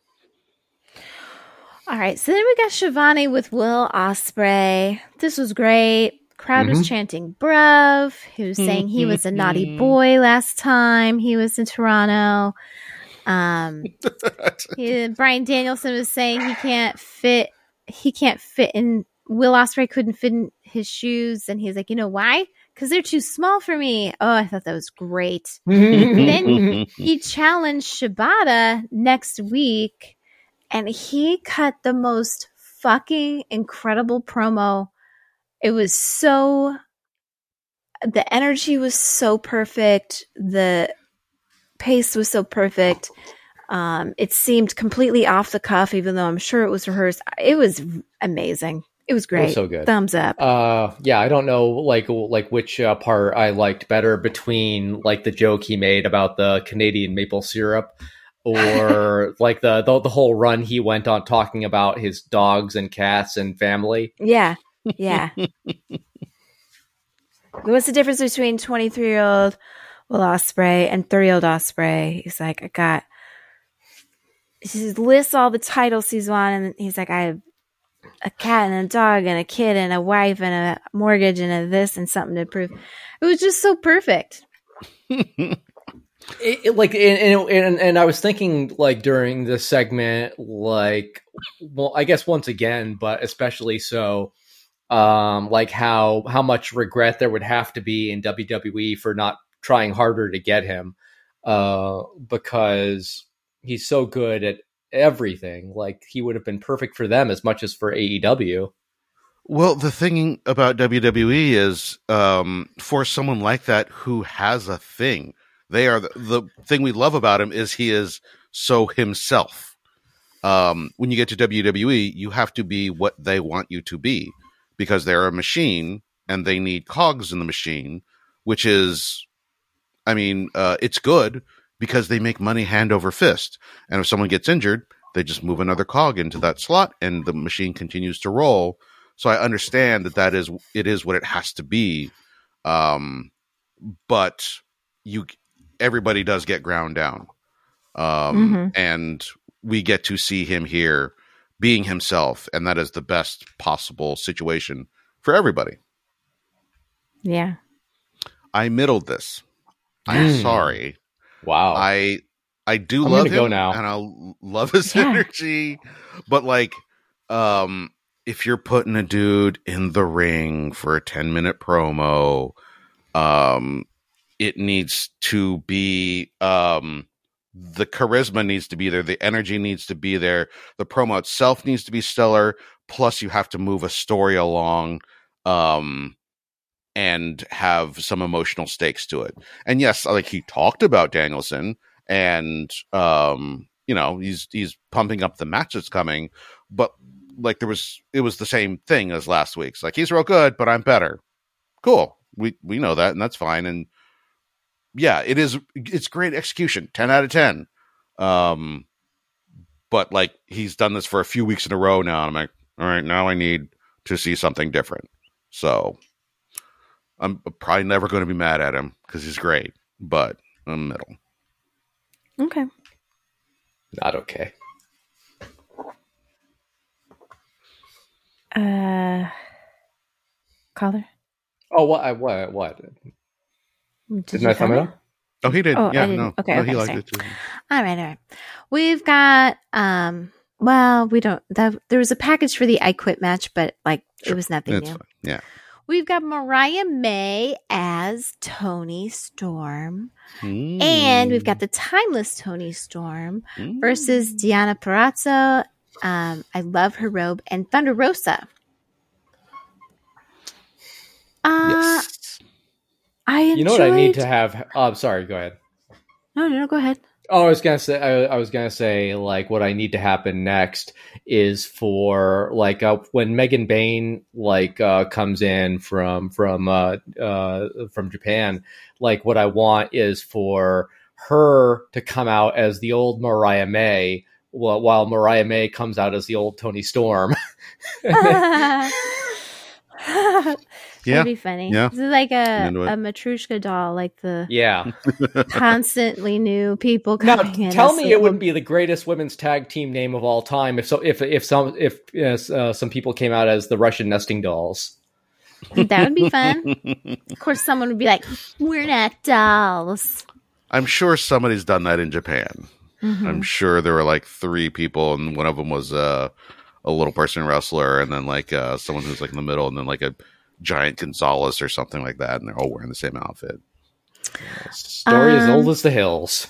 Speaker 1: All right. So then we got Shivani with Will Ospreay. This was great. Crowd was chanting bruv. He was saying he was a naughty boy last time he was in Toronto. Um, he, Brian Danielson was saying he can't fit. He can't fit in. Will Ospreay couldn't fit in his shoes, and he's like, you know why? Because they're too small for me. Oh, I thought that was great. Then he challenged Shibata next week, and he cut the most fucking incredible promo. It was so the energy was so perfect. The pace was so perfect. Um, it seemed completely off the cuff, even though I'm sure it was rehearsed. It was amazing. It was great.
Speaker 2: It was so good.
Speaker 1: Thumbs up.
Speaker 2: Uh, yeah, I don't know, like, like which uh, part I liked better between like the joke he made about the Canadian maple syrup, or like the, the the whole run he went on talking about his dogs and cats and family.
Speaker 1: Yeah, yeah. What's the difference between twenty-three year old Will Ospreay and thirty year old Ospreay? He's like, I got. He lists all the titles he's won, and he's like, I have a cat and a dog and a kid and a wife and a mortgage and a this and something to prove. It was just so perfect.
Speaker 2: it, it, like, and, and and I was thinking, like, during this segment, like, well, I guess once again, but especially so, um, like how how much regret there would have to be in W W E for not trying harder to get him, uh, because he's so good at everything. Like, he would have been perfect for them as much as for A E W.
Speaker 3: Well, the thing about W W E is, um, for someone like that who has a thing, they are the, the thing we love about him is he is so himself. Um, when you get to W W E, you have to be what they want you to be, because they're a machine and they need cogs in the machine, which is, I mean, uh, it's good because they make money hand over fist. And if someone gets injured, they just move another cog into that slot and the machine continues to roll. So I understand that that is, it is what it has to be. Um, but you, everybody does get ground down. Um,
Speaker 1: Mm-hmm.
Speaker 3: and we get to see him here being himself. And that is the best possible situation for everybody.
Speaker 1: Yeah.
Speaker 3: I middled this. I'm
Speaker 2: Mm.
Speaker 3: sorry.
Speaker 2: Wow.
Speaker 3: I I do
Speaker 2: I'm
Speaker 3: love
Speaker 2: gonna
Speaker 3: him,
Speaker 2: go now.
Speaker 3: and I love his
Speaker 1: Yeah.
Speaker 3: energy. But like, um, if you're putting a dude in the ring for a ten minute promo, um, it needs to be um, the charisma needs to be there, the energy needs to be there, the promo itself needs to be stellar. Plus, you have to move a story along. Um, and have some emotional stakes to it. And yes, like, he talked about Danielson, and um, you know, he's he's pumping up the match that's coming, but like, there was it was the same thing as last week's. Like, he's real good, but I'm better. Cool. We we know that, and that's fine. And yeah, it is it's great execution. ten out of ten. Um but like, he's done this for a few weeks in a row now, and I'm like, all right, now I need to see something different. So I'm probably never going to be mad at him because he's great, but I'm middle.
Speaker 1: Okay.
Speaker 2: Not okay.
Speaker 1: Uh, caller?
Speaker 2: Oh, what? I, what? What?
Speaker 1: Did
Speaker 2: Didn't
Speaker 1: you
Speaker 2: I thumb
Speaker 1: find
Speaker 2: it
Speaker 1: it?
Speaker 2: up?
Speaker 3: Oh, he did.
Speaker 1: Oh, I
Speaker 3: yeah,
Speaker 1: didn't.
Speaker 3: no.
Speaker 1: Okay,
Speaker 3: no,
Speaker 1: okay,
Speaker 3: he liked
Speaker 1: sorry.
Speaker 3: it too.
Speaker 1: All right, all right. We've got, um, well, we don't, that, there was a package for the I Quit match, but like,
Speaker 3: Sure.
Speaker 1: it was nothing
Speaker 3: It's
Speaker 1: new.
Speaker 3: fine. Yeah.
Speaker 1: We've got Mariah May as Toni Storm.
Speaker 3: Mm.
Speaker 1: And we've got the timeless Toni Storm
Speaker 3: Mm.
Speaker 1: versus Deonna Purrazzo. Um, I love her robe. And Thunder Rosa. Uh,
Speaker 3: Yes.
Speaker 1: I enjoyed...
Speaker 2: You know what I need to have? Oh, I'm sorry. Go ahead.
Speaker 1: No, no, no, go ahead.
Speaker 2: Oh, I was gonna say. I, I was gonna say, like, what I need to happen next is for, like, uh, when Megan Bain like uh, comes in from from uh, uh, from Japan. Like, what I want is for her to come out as the old Mariah May, while, while Mariah May comes out as the old Toni Storm.
Speaker 3: Yeah.
Speaker 1: That'd be funny.
Speaker 3: Yeah.
Speaker 1: This is like a,
Speaker 3: I'm into
Speaker 1: a
Speaker 3: it.
Speaker 1: Matryoshka doll, like the
Speaker 2: Yeah.
Speaker 1: constantly new people
Speaker 2: Now,
Speaker 1: coming in.
Speaker 2: tell
Speaker 1: as
Speaker 2: me
Speaker 1: the
Speaker 2: it
Speaker 1: old-
Speaker 2: wouldn't be the greatest women's tag team name of all time if so if if some if uh, some people came out as the Russian nesting dolls.
Speaker 1: That would be fun. Of course, someone would be like, "We're not dolls."
Speaker 3: I'm sure somebody's done that in Japan.
Speaker 1: Mhm.
Speaker 3: I'm sure there were like three people, and one of them was uh, a little person wrestler, and then like uh, someone who's like in the middle, and then like a giant Gonzalez or something like that, and they're all wearing the same outfit.
Speaker 2: Story as
Speaker 1: Um,
Speaker 2: old as the hills.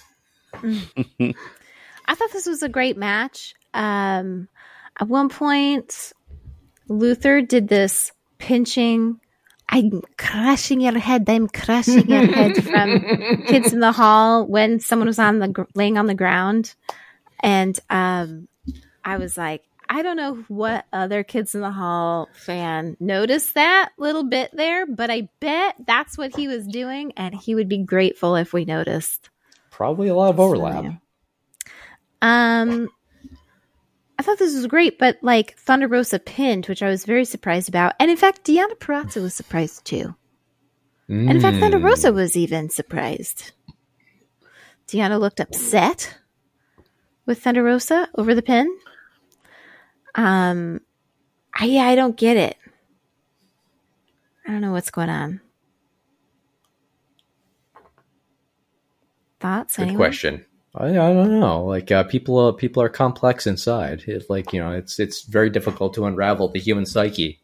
Speaker 1: I thought this was a great match. Um, at one point, Luther did this pinching I'm crushing your head. I'm crushing your head from Kids in the Hall when someone was on the gr- laying on the ground. And um, I was like, I don't know what other Kids in the Hall fan noticed that little bit there, but I bet that's what he was doing, and he would be grateful if we noticed.
Speaker 2: Probably a lot of overlap.
Speaker 1: So, yeah. Um, I thought this was great, but like Thunder Rosa pinned, which I was very surprised about. And in fact, Deonna Purrazzo was surprised too. Mm. And in fact, Thunder Rosa was even surprised. Deonna looked upset with Thunder Rosa over the pin. Um, I, yeah, I don't get it. I don't know what's going on. Thoughts?
Speaker 2: Good
Speaker 1: anyone?
Speaker 2: question. I, I don't know. Like uh, people, uh, people are complex inside. It's like you know, it's it's very difficult to unravel the human psyche.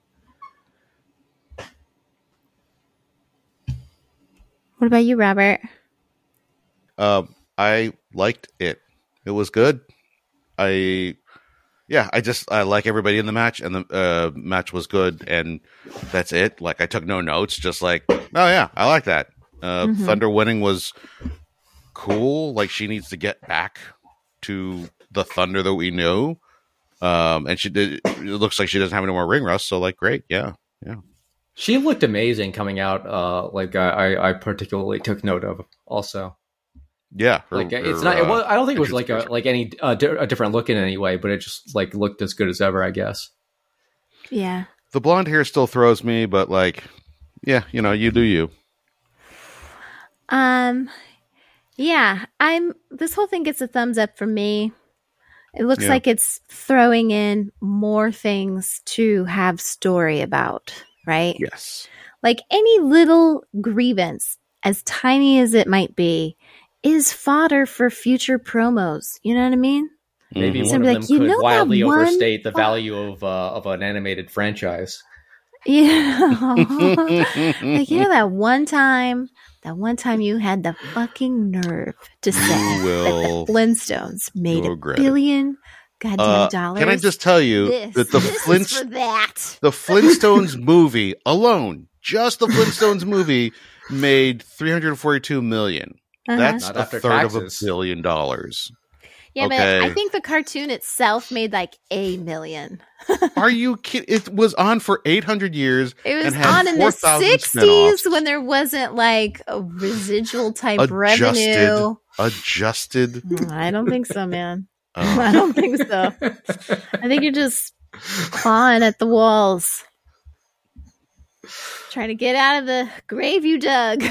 Speaker 1: What about you, Robert?
Speaker 3: Um, I liked it. It was good. I, yeah, I just I like everybody in the match, and the uh, match was good, and that's it. Like I took no notes, just like, oh yeah, I like that. Uh, mm-hmm. Thunder winning was cool. Like she needs to get back to the Thunder that we knew, um, and she did. It looks like she doesn't have any more ring rust, so like, great, yeah, yeah.
Speaker 2: She looked amazing coming out. Uh, like I, I particularly took note of also.
Speaker 3: Yeah, her,
Speaker 2: like
Speaker 3: her,
Speaker 2: it's not. It was, I don't think it was like a
Speaker 3: picture.
Speaker 2: like any uh, di- a different look in any way, but it just like looked as good as ever, I guess.
Speaker 1: Yeah,
Speaker 3: the blonde hair still throws me, but like, yeah, you know, you do you.
Speaker 1: Um. Yeah, I'm. This whole thing gets a thumbs up from me. It looks
Speaker 3: Yeah.
Speaker 1: like it's throwing in more things to have story about, right?
Speaker 3: Yes.
Speaker 1: Like any little grievance, as tiny as it might be, is fodder for future promos. You know what I mean?
Speaker 2: Maybe
Speaker 3: Mhm.
Speaker 2: one of
Speaker 1: like,
Speaker 2: them
Speaker 1: you
Speaker 2: could
Speaker 1: know that
Speaker 2: wildly
Speaker 1: one-
Speaker 2: overstate the value of uh, of an animated franchise.
Speaker 1: Yeah. Like, you know that one time, that one time you had the fucking nerve to say
Speaker 3: You will-
Speaker 1: that the Flintstones made a
Speaker 3: regret it.
Speaker 1: billion goddamn
Speaker 3: Uh,
Speaker 1: dollars.
Speaker 3: can I just tell you
Speaker 1: this,
Speaker 3: that the
Speaker 1: this is
Speaker 3: Flintstones,
Speaker 1: for that.
Speaker 3: the Flintstones movie alone, just the Flintstones movie, made three hundred forty-two million.
Speaker 1: Uh-huh.
Speaker 3: That's
Speaker 2: Not
Speaker 3: a
Speaker 2: after
Speaker 3: third
Speaker 2: taxes.
Speaker 3: of a billion dollars.
Speaker 1: Yeah,
Speaker 3: okay.
Speaker 1: but I think the cartoon itself made like a million.
Speaker 3: Are you kidding? It was on for eight hundred years.
Speaker 1: It was
Speaker 3: and had
Speaker 1: on in the
Speaker 3: four thousand
Speaker 1: sixties
Speaker 3: spinoffs.
Speaker 1: when there wasn't like a residual type
Speaker 3: Adjusted.
Speaker 1: revenue.
Speaker 3: Adjusted.
Speaker 1: Mm, I don't think so, man.
Speaker 3: Oh.
Speaker 1: I don't think so. I think you're just clawing at the walls. Trying to get out of the grave you dug.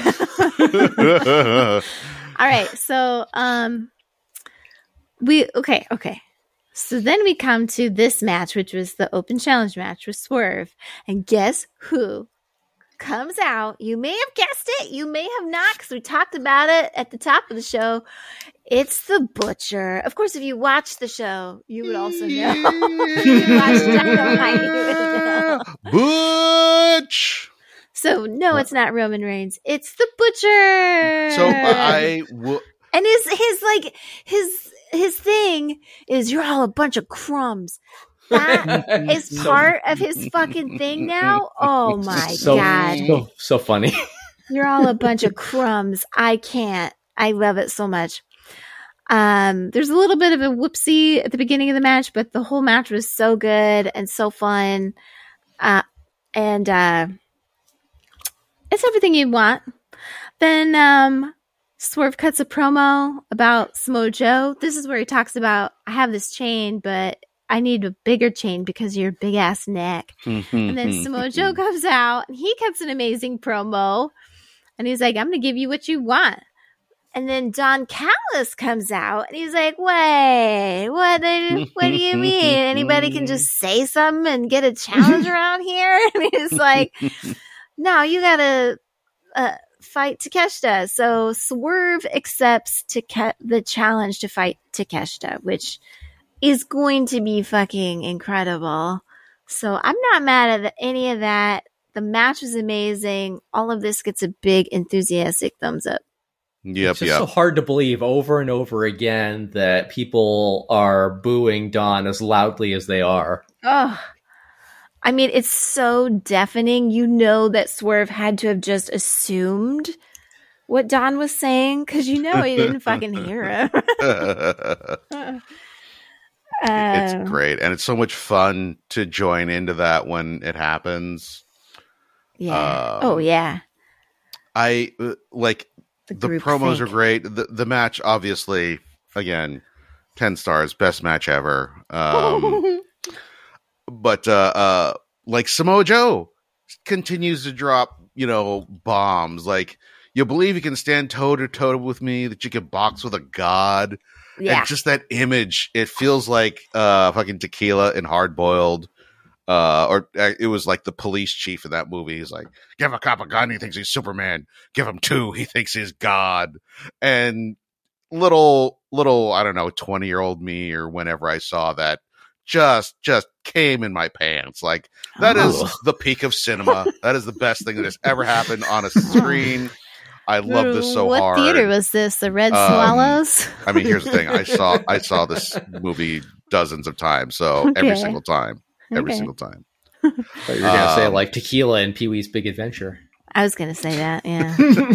Speaker 1: All right, so um we okay, okay. So then we come to this match, which was the open challenge match with Swerve. And guess who comes out? You may have guessed it, you may have not, because we talked about it at the top of the show. It's the Butcher. Of course, if you watch the show, you would also know. If you watched Dynamite, you would know.
Speaker 3: Butch.
Speaker 1: So no, it's not Roman Reigns. It's the Butcher.
Speaker 3: So I will.
Speaker 1: and his his like his his thing is you're all a bunch of crumbs. That is
Speaker 2: So-
Speaker 1: part of his fucking thing now. Oh my
Speaker 2: so,
Speaker 1: god,
Speaker 2: so so funny.
Speaker 1: you're all a bunch of crumbs. I can't. I love it so much. Um, there's a little bit of a whoopsie at the beginning of the match, but the whole match was so good and so fun. Uh, and uh, it's everything you'd want. Then um, Swerve cuts a promo about Samoa Joe. This is where he talks about, I have this chain, but I need a bigger chain because of your big ass neck. And then Samoa Joe comes out and he cuts an amazing promo. And he's like, I'm going to give you what you want. And then Don Callis comes out and he's like, wait, what do, what do you mean? Anybody can just say something and get a challenge around here? And he's like, no, you got to uh, fight Takeshita. So Swerve accepts Take- the challenge to fight Takeshita, which is going to be fucking incredible. So I'm not mad at any of that. The match was amazing. All of this gets a big enthusiastic thumbs up.
Speaker 3: Yep,
Speaker 2: It's just
Speaker 3: yep.
Speaker 2: so hard to believe over and over again that people are booing Dawn as loudly as they are.
Speaker 1: Oh, I mean, it's so deafening. You know that Swerve had to have just assumed what Don was saying because you know he didn't fucking hear him. um,
Speaker 3: It's great, and it's so much fun to join into that when it happens.
Speaker 1: Yeah.
Speaker 3: Um,
Speaker 1: oh yeah.
Speaker 3: I uh, like
Speaker 1: The,
Speaker 3: the
Speaker 1: group
Speaker 3: promos
Speaker 1: think.
Speaker 3: are great. The the match, obviously, again, ten stars, best match ever. Um, but uh, uh, like Samoa Joe continues to drop, you know, bombs. Like, you believe you can stand toe to toe with me, that you can box with a god.
Speaker 1: Yeah.
Speaker 3: And just that image, it feels like uh, fucking Tequila and Hard Boiled. Uh, or uh, it was like the police chief in that movie. He's like, give a cop a gun, he thinks he's Superman. Give him two, he thinks he's God. And little, little, I don't know, twenty year old me or whenever I saw that, just, just came in my pants. Like, that
Speaker 2: Oh.
Speaker 3: is the peak of cinema. That is the best thing that has ever happened on a screen. I love this so
Speaker 1: what
Speaker 3: hard.
Speaker 1: What theater was this? The Red
Speaker 3: Um,
Speaker 1: Swallows?
Speaker 3: I mean, here's the thing. I saw, I saw this movie dozens of times. So every
Speaker 1: Okay.
Speaker 3: single time, every
Speaker 1: Okay.
Speaker 3: single time.
Speaker 2: I thought you were gonna say
Speaker 3: Um,
Speaker 2: like Tequila and Pee Wee's Big Adventure.
Speaker 1: I was going to say that, yeah.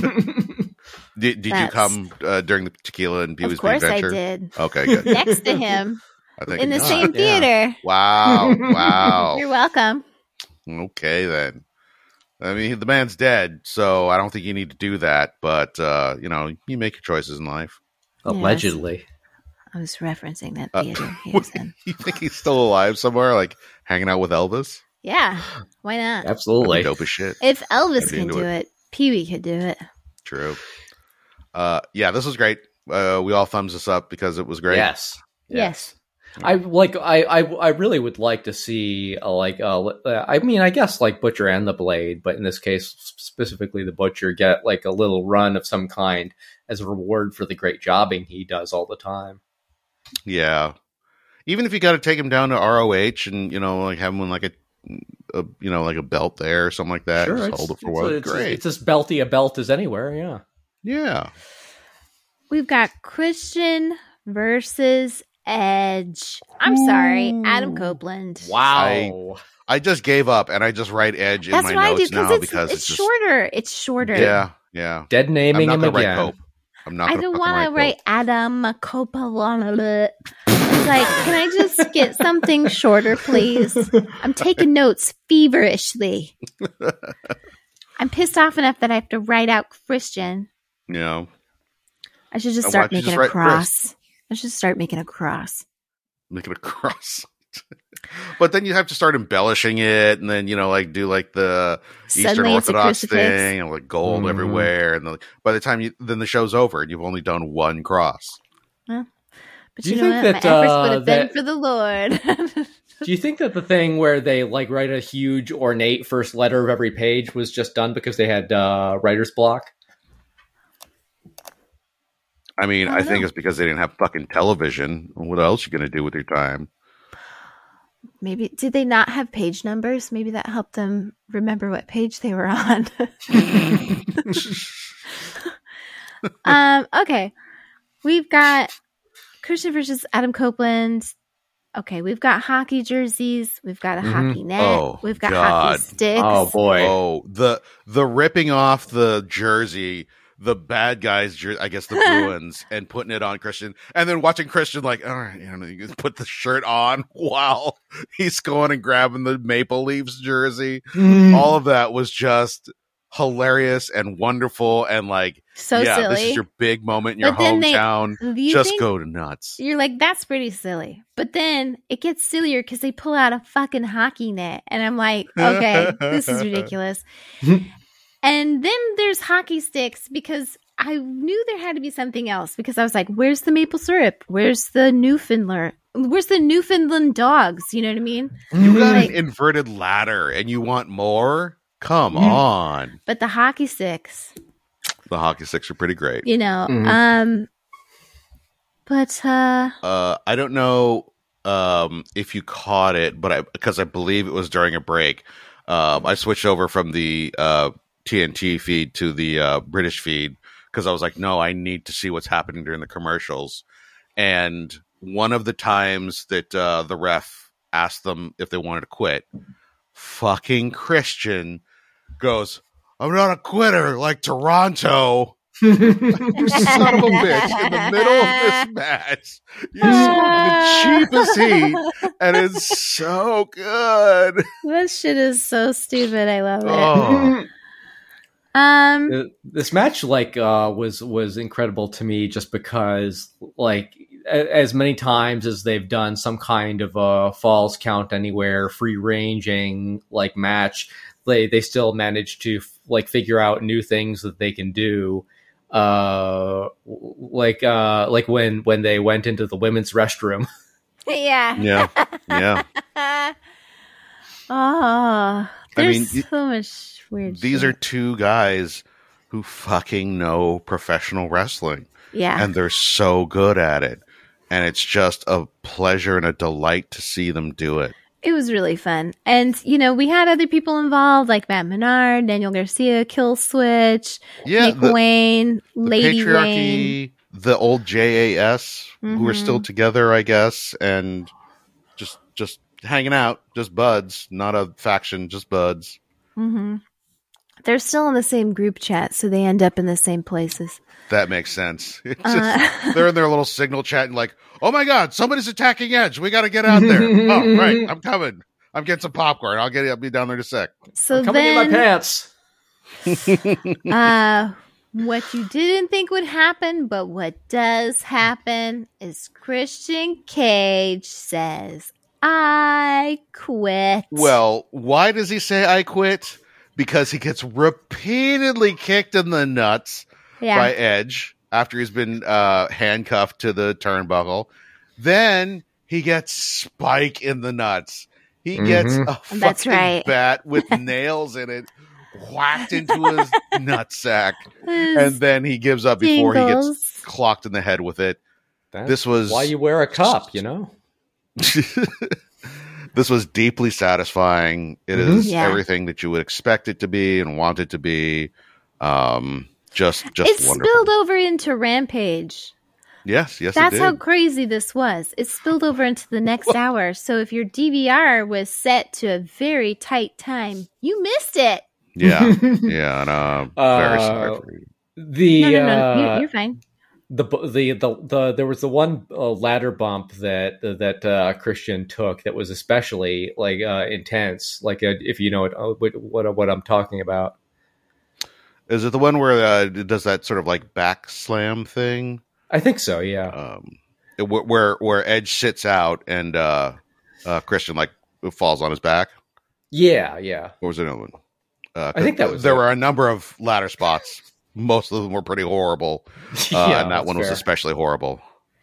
Speaker 3: Did, did you
Speaker 1: That's-
Speaker 3: come uh, during the Tequila and Pee Wee's
Speaker 1: Of course
Speaker 3: Big
Speaker 1: I
Speaker 3: Adventure?
Speaker 1: did.
Speaker 3: Okay, good.
Speaker 1: Next to him
Speaker 3: I think
Speaker 1: in the
Speaker 3: not.
Speaker 1: same
Speaker 2: yeah.
Speaker 1: theater.
Speaker 3: Wow, wow.
Speaker 1: You're welcome.
Speaker 3: Okay, then. I mean, the man's dead, so I don't think you need to do that. But uh, you know, you make your choices in life.
Speaker 2: Allegedly.
Speaker 1: I was referencing that
Speaker 3: Uh,
Speaker 1: theater he was in.
Speaker 3: You think he's still alive somewhere, like hanging out with Elvis?
Speaker 1: Yeah, why not?
Speaker 2: Absolutely.
Speaker 3: That'd be dope as shit.
Speaker 1: If Elvis
Speaker 3: I'd be
Speaker 1: can
Speaker 3: into
Speaker 1: do
Speaker 3: it.
Speaker 1: it, Pee Wee could do it.
Speaker 3: True. Uh, yeah, this was great. Uh, we all thumbs this up because it was great.
Speaker 2: Yes.
Speaker 1: Yes.
Speaker 2: I like. I, I. I really would like to see uh, like. Uh, I mean, I guess like Butcher and the Blade, but in this case specifically, the Butcher get like a little run of some kind as a reward for the great jobbing he does all the time.
Speaker 3: Yeah. Even if you got to take him down to R O H and, you know, like have him in like a, a you know, like a belt there or something like that.
Speaker 2: Sure,
Speaker 3: Just
Speaker 2: it's,
Speaker 3: hold it for
Speaker 2: it's,
Speaker 3: one.
Speaker 2: it's,
Speaker 3: Great.
Speaker 2: it's as belty a belt as anywhere. Yeah.
Speaker 3: Yeah.
Speaker 1: We've got Christian versus Edge. I'm sorry, Adam Copeland.
Speaker 2: Wow.
Speaker 3: I just gave up and I just write Edge
Speaker 1: That's
Speaker 3: in
Speaker 1: what
Speaker 3: my
Speaker 1: I do
Speaker 3: notes now
Speaker 1: it's,
Speaker 3: because
Speaker 1: it's,
Speaker 3: it's, just
Speaker 1: shorter. It's shorter.
Speaker 3: yeah, yeah.
Speaker 2: Dead
Speaker 3: I'm
Speaker 2: naming
Speaker 3: not
Speaker 2: him
Speaker 3: gonna write
Speaker 2: again.
Speaker 3: Cope. I'm not.
Speaker 1: I
Speaker 3: gonna
Speaker 1: don't
Speaker 3: fucking
Speaker 1: want to
Speaker 3: write
Speaker 1: write Adam Copeland. It's like, can I just get something shorter, please? I'm taking notes feverishly. I'm pissed off enough that I have to write out Christian.
Speaker 3: Cope. You know,
Speaker 1: I should just
Speaker 3: Why
Speaker 1: start
Speaker 3: don't you
Speaker 1: making
Speaker 3: just
Speaker 1: a
Speaker 3: write
Speaker 1: cross. I should start making a cross.
Speaker 3: make it a cross. But then you have to start embellishing it, and then you know, like do like the Eastern
Speaker 1: Suddenly it's a
Speaker 3: Orthodox
Speaker 1: crucifix.
Speaker 3: thing, and like gold
Speaker 2: Mhm.
Speaker 3: everywhere. And then, by the time you then the show's over, and you've only done one cross.
Speaker 1: But
Speaker 2: Do
Speaker 1: you
Speaker 2: you
Speaker 1: know
Speaker 2: think
Speaker 1: what?
Speaker 2: that,
Speaker 1: My efforts
Speaker 2: uh,
Speaker 1: would have been
Speaker 2: that-
Speaker 1: for the Lord.
Speaker 2: Do you think that the thing where they like write a huge ornate first letter of every page was just done because they had uh, writer's block?
Speaker 3: I mean,
Speaker 1: I
Speaker 3: I,
Speaker 1: don't
Speaker 3: think
Speaker 1: know.
Speaker 3: it's because they didn't have fucking television. What else you gonna do with your time?
Speaker 1: Maybe did they not have page numbers? Maybe that helped them remember what page they were on. um, okay. We've got Christian versus Adam Copeland. Okay, we've got hockey jerseys. We've got a
Speaker 2: Mhm.
Speaker 1: hockey net.
Speaker 3: Oh,
Speaker 1: we've got
Speaker 3: God.
Speaker 1: hockey sticks.
Speaker 2: Oh boy!
Speaker 3: Oh, the the ripping off the jersey, the bad guys, jer- I guess the Bruins, and putting it on Christian, and then watching Christian like, all right, you know, you just put the shirt on while he's going and grabbing the Maple Leafs jersey.
Speaker 2: Mm.
Speaker 3: All of that was just hilarious and wonderful, and like,
Speaker 1: So
Speaker 3: yeah,
Speaker 1: silly.
Speaker 3: this is your big moment in your
Speaker 1: But then they-
Speaker 3: hometown.
Speaker 1: Do you
Speaker 3: Just
Speaker 1: think-
Speaker 3: go to nuts.
Speaker 1: You're like, that's pretty silly. But then it gets sillier because they pull out a fucking hockey net. And I'm like, okay, this is ridiculous. And then there's hockey sticks because I knew there had to be something else because I was like, where's the maple syrup? Where's the Newfoundland? Where's the Newfoundland dogs? You know what I mean?
Speaker 3: You got
Speaker 1: Like-
Speaker 3: an inverted ladder, and you want more? Come
Speaker 2: Mhm.
Speaker 3: on.
Speaker 1: But the hockey sticks,
Speaker 3: The hockey sticks are pretty great.
Speaker 1: you know.
Speaker 2: Mhm.
Speaker 1: Um, but uh,
Speaker 3: Uh, I don't know um, if you caught it, but I because I believe it was during a break. Um, I switched over from the uh, T N T feed to the uh, British feed because I was like, no, I need to see what's happening during the commercials. And one of the times that uh, the ref asked them if they wanted to quit, fucking Christian goes, I'm not a quitter like Toronto. You son of a bitch in the middle of this match. You smoke the cheapest heat, and it's so good.
Speaker 1: That shit is so stupid. I love it.
Speaker 3: Oh.
Speaker 1: Um,
Speaker 2: This match, like, uh, was was incredible to me just because, like, a- as many times as they've done some kind of a falls count anywhere, free ranging like match, they they still manage to like figure out new things that they can do. Uh, like uh, like when when they went into the women's restroom.
Speaker 1: yeah.
Speaker 3: Yeah. Yeah.
Speaker 1: Oh, there's
Speaker 3: mean, y-
Speaker 1: so much weird
Speaker 3: These
Speaker 1: shit.
Speaker 3: are two guys who fucking know professional wrestling.
Speaker 1: Yeah.
Speaker 3: And they're so good at it. And it's just a pleasure and a delight to see them do it.
Speaker 1: It was really fun. And, you know, we had other people involved, like Matt Menard, Daniel Garcia, Kill Switch,
Speaker 3: Yeah,
Speaker 1: Nick
Speaker 3: the-
Speaker 1: Wayne,
Speaker 3: The
Speaker 1: Lady Wayne.
Speaker 3: patriarchy, the old J A S, who are
Speaker 1: Mhm.
Speaker 3: still together, I guess, and just just hanging out, just buds, not a faction, just buds.
Speaker 1: Mm-hmm. They're still in the same group chat, so they end up in the same places.
Speaker 3: That makes sense. It's
Speaker 1: Uh,
Speaker 3: just, they're in their little signal chat and like, oh my god, somebody's attacking Edge. We got to get out there. Oh, right, I'm coming. I'm getting some popcorn. I'll get. I'll be down there in a sec.
Speaker 1: So
Speaker 2: Coming in my
Speaker 1: then,
Speaker 2: pants.
Speaker 1: uh, what you didn't think would happen, but what does happen is Christian Cage says, I quit.
Speaker 3: Well, why does he say I quit? Because he gets repeatedly kicked in the nuts
Speaker 1: yeah.
Speaker 3: by Edge after he's been uh, handcuffed to the turnbuckle. Then he gets Spike in the nuts. He gets
Speaker 2: Mhm.
Speaker 3: a fucking
Speaker 1: That's right.
Speaker 3: bat with nails in it whacked into his nutsack. And then he gives up before he gets
Speaker 1: Dingles.
Speaker 3: clocked in the head with it.
Speaker 2: That's
Speaker 3: This was-
Speaker 2: why you wear a cup, you know?
Speaker 3: This was deeply satisfying. It
Speaker 2: Mhm.
Speaker 3: is
Speaker 1: Yeah.
Speaker 3: everything that you would expect it to be and want it to be. Um, just, just
Speaker 1: It
Speaker 3: wonderful.
Speaker 1: spilled over into Rampage.
Speaker 3: Yes, yes,
Speaker 1: That's
Speaker 3: it
Speaker 1: how
Speaker 3: did.
Speaker 1: crazy this was. It spilled over into the next hour. So if your D V R was set to a very tight time, you missed it.
Speaker 3: Yeah, yeah, and uh, very
Speaker 2: Uh,
Speaker 3: sorry for you.
Speaker 2: The
Speaker 1: No, no, no.
Speaker 2: uh,
Speaker 1: you, you're fine.
Speaker 2: the the the the there was the one uh, ladder bump that that uh, Christian took that was especially like uh, intense. Like uh, if you know what, uh, what what what I'm talking about.
Speaker 3: Is it the one where uh, it does that sort of like back slam thing?
Speaker 2: I think so. Yeah.
Speaker 3: Um, it- where where where Edge sits out and uh, uh, Christian like falls on his back.
Speaker 2: Yeah. Yeah.
Speaker 3: Or was it another one? Uh,
Speaker 2: I think that was
Speaker 3: there
Speaker 2: it.
Speaker 3: were a number of ladder spots. Most of them were pretty horrible, uh,
Speaker 2: Yeah,
Speaker 3: and that
Speaker 2: that's
Speaker 3: one was
Speaker 2: fair.
Speaker 3: especially horrible.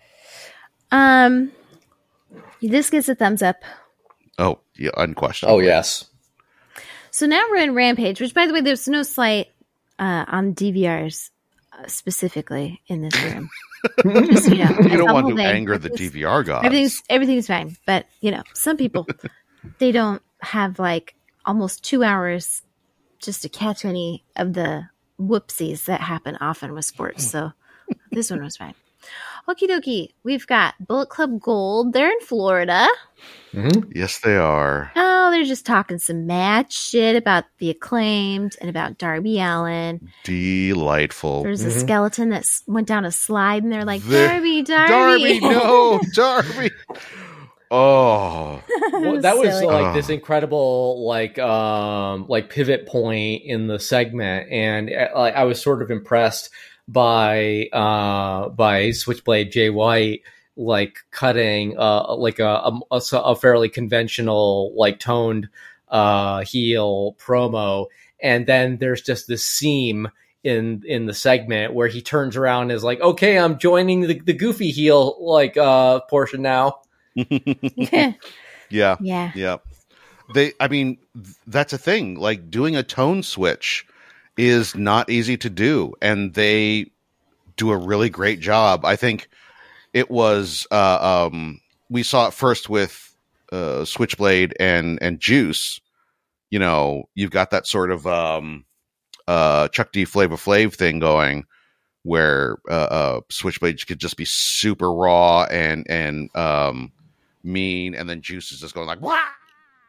Speaker 1: Um, this gets a thumbs up.
Speaker 3: Oh, yeah, unquestionably.
Speaker 2: Oh yes.
Speaker 1: So now we're in Rampage, which, by the way, there's no slight uh, on D V Rs uh, specifically in this room. Just, you know,
Speaker 3: You
Speaker 1: it's
Speaker 3: don't
Speaker 1: the
Speaker 3: want
Speaker 1: whole
Speaker 3: to
Speaker 1: thing.
Speaker 3: anger the
Speaker 1: Everything's-
Speaker 3: D V R gods.
Speaker 1: Everything's everything's fine, but you know, some people they don't have like almost two hours just to catch any of the whoopsies that happen often with sports. So this one was fine. Okie dokie, we've got Bullet Club Gold. They're in Florida.
Speaker 2: Mhm.
Speaker 3: Yes, they are.
Speaker 1: Oh, they're just talking some mad shit about the Acclaimed and about Darby Allin.
Speaker 3: Delightful.
Speaker 1: There's a
Speaker 2: Mhm.
Speaker 1: skeleton that s- went down a slide, and they're like,
Speaker 3: The-
Speaker 1: Darby, Darby.
Speaker 3: Darby, no, Darby. Oh,
Speaker 2: Well, that was
Speaker 1: Silly.
Speaker 2: like
Speaker 3: Ugh.
Speaker 2: this incredible like um like pivot point in the segment, and uh, like I was sort of impressed by uh by Switchblade Jay White like cutting uh like a a, a fairly conventional like toned uh heel promo, and then there's just this seam in in the segment where he turns around and is like, okay, I'm joining the, the goofy heel like uh portion now.
Speaker 1: yeah.
Speaker 3: yeah,
Speaker 1: Yeah.
Speaker 3: yeah. They, I mean, th- that's a thing. Like doing a tone switch is not easy to do, and they do a really great job. I think it was. Uh, um, we saw it first with uh, Switchblade and and Juice. You know, you've got that sort of um, uh, Chuck D. Flavor Flav thing going, where uh, uh, Switchblade could just be super raw and and um, mean, and then Juice is just going like, "Wah!"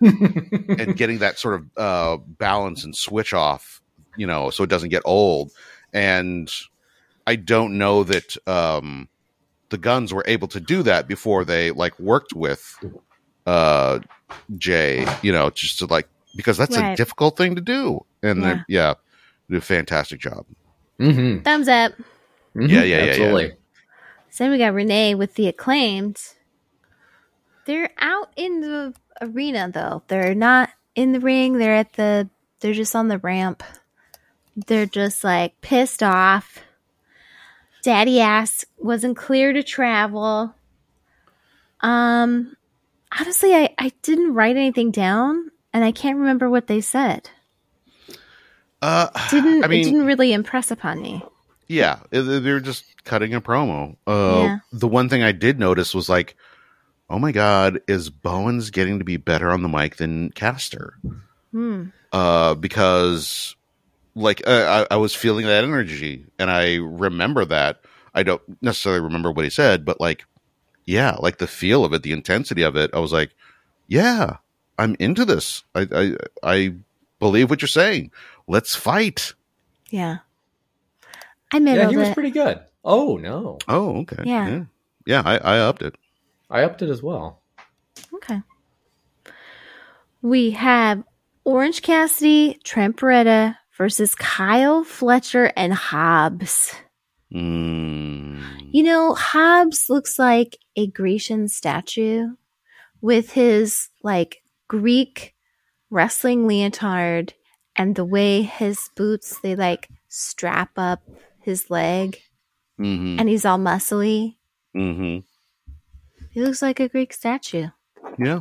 Speaker 3: and getting that sort of uh, balance and switch off, you know, so it doesn't get old. And I don't know that um, the Guns were able to do that before they like worked with uh, Jay, you know, just to like, because that's
Speaker 1: Right.
Speaker 3: a difficult thing to do. And
Speaker 1: Yeah.
Speaker 3: yeah, yeah did a fantastic job.
Speaker 2: Mm-hmm.
Speaker 1: Thumbs up.
Speaker 2: Mm-hmm.
Speaker 3: Yeah, yeah, yeah,
Speaker 2: absolutely.
Speaker 3: yeah.
Speaker 1: So then we got Renee with the Acclaimed. They're out in the arena though. They're not in the ring. They're at the. They're just on the ramp. They're just like pissed off. Daddy ass wasn't clear to travel. Um, honestly, I I didn't write anything down, and I can't remember what they said.
Speaker 3: Uh,
Speaker 1: Didn't
Speaker 3: I mean,
Speaker 1: it didn't really impress upon me.
Speaker 3: yeah, it- they're just cutting a promo. Uh,
Speaker 1: Yeah.
Speaker 3: The one thing I did notice was like, oh my God, is Bowens getting to be better on the mic than Caster?
Speaker 1: Hmm.
Speaker 3: Uh, because like uh, I, I was feeling that energy, and I remember that. I don't necessarily remember what he said, but like, yeah, like the feel of it, the intensity of it. I was like, yeah, I'm into this. I I, I believe what you're saying. Let's fight.
Speaker 1: Yeah. I
Speaker 2: Yeah,
Speaker 1: middled
Speaker 2: he was
Speaker 1: it.
Speaker 2: pretty good. Oh no,
Speaker 3: Oh, okay.
Speaker 1: Yeah.
Speaker 3: yeah, yeah I, I upped it.
Speaker 2: I upped it as well.
Speaker 1: Okay. We have Orange Cassidy, Trent Beretta versus Kyle Fletcher and Hobbs.
Speaker 3: Mm.
Speaker 1: You know, Hobbs looks like a Grecian statue with his like Greek wrestling leotard and the way his boots, they like strap up his leg
Speaker 3: Mm-hmm.
Speaker 1: and he's all muscly.
Speaker 3: Mm-hmm.
Speaker 1: He looks like a Greek statue.
Speaker 3: Yeah.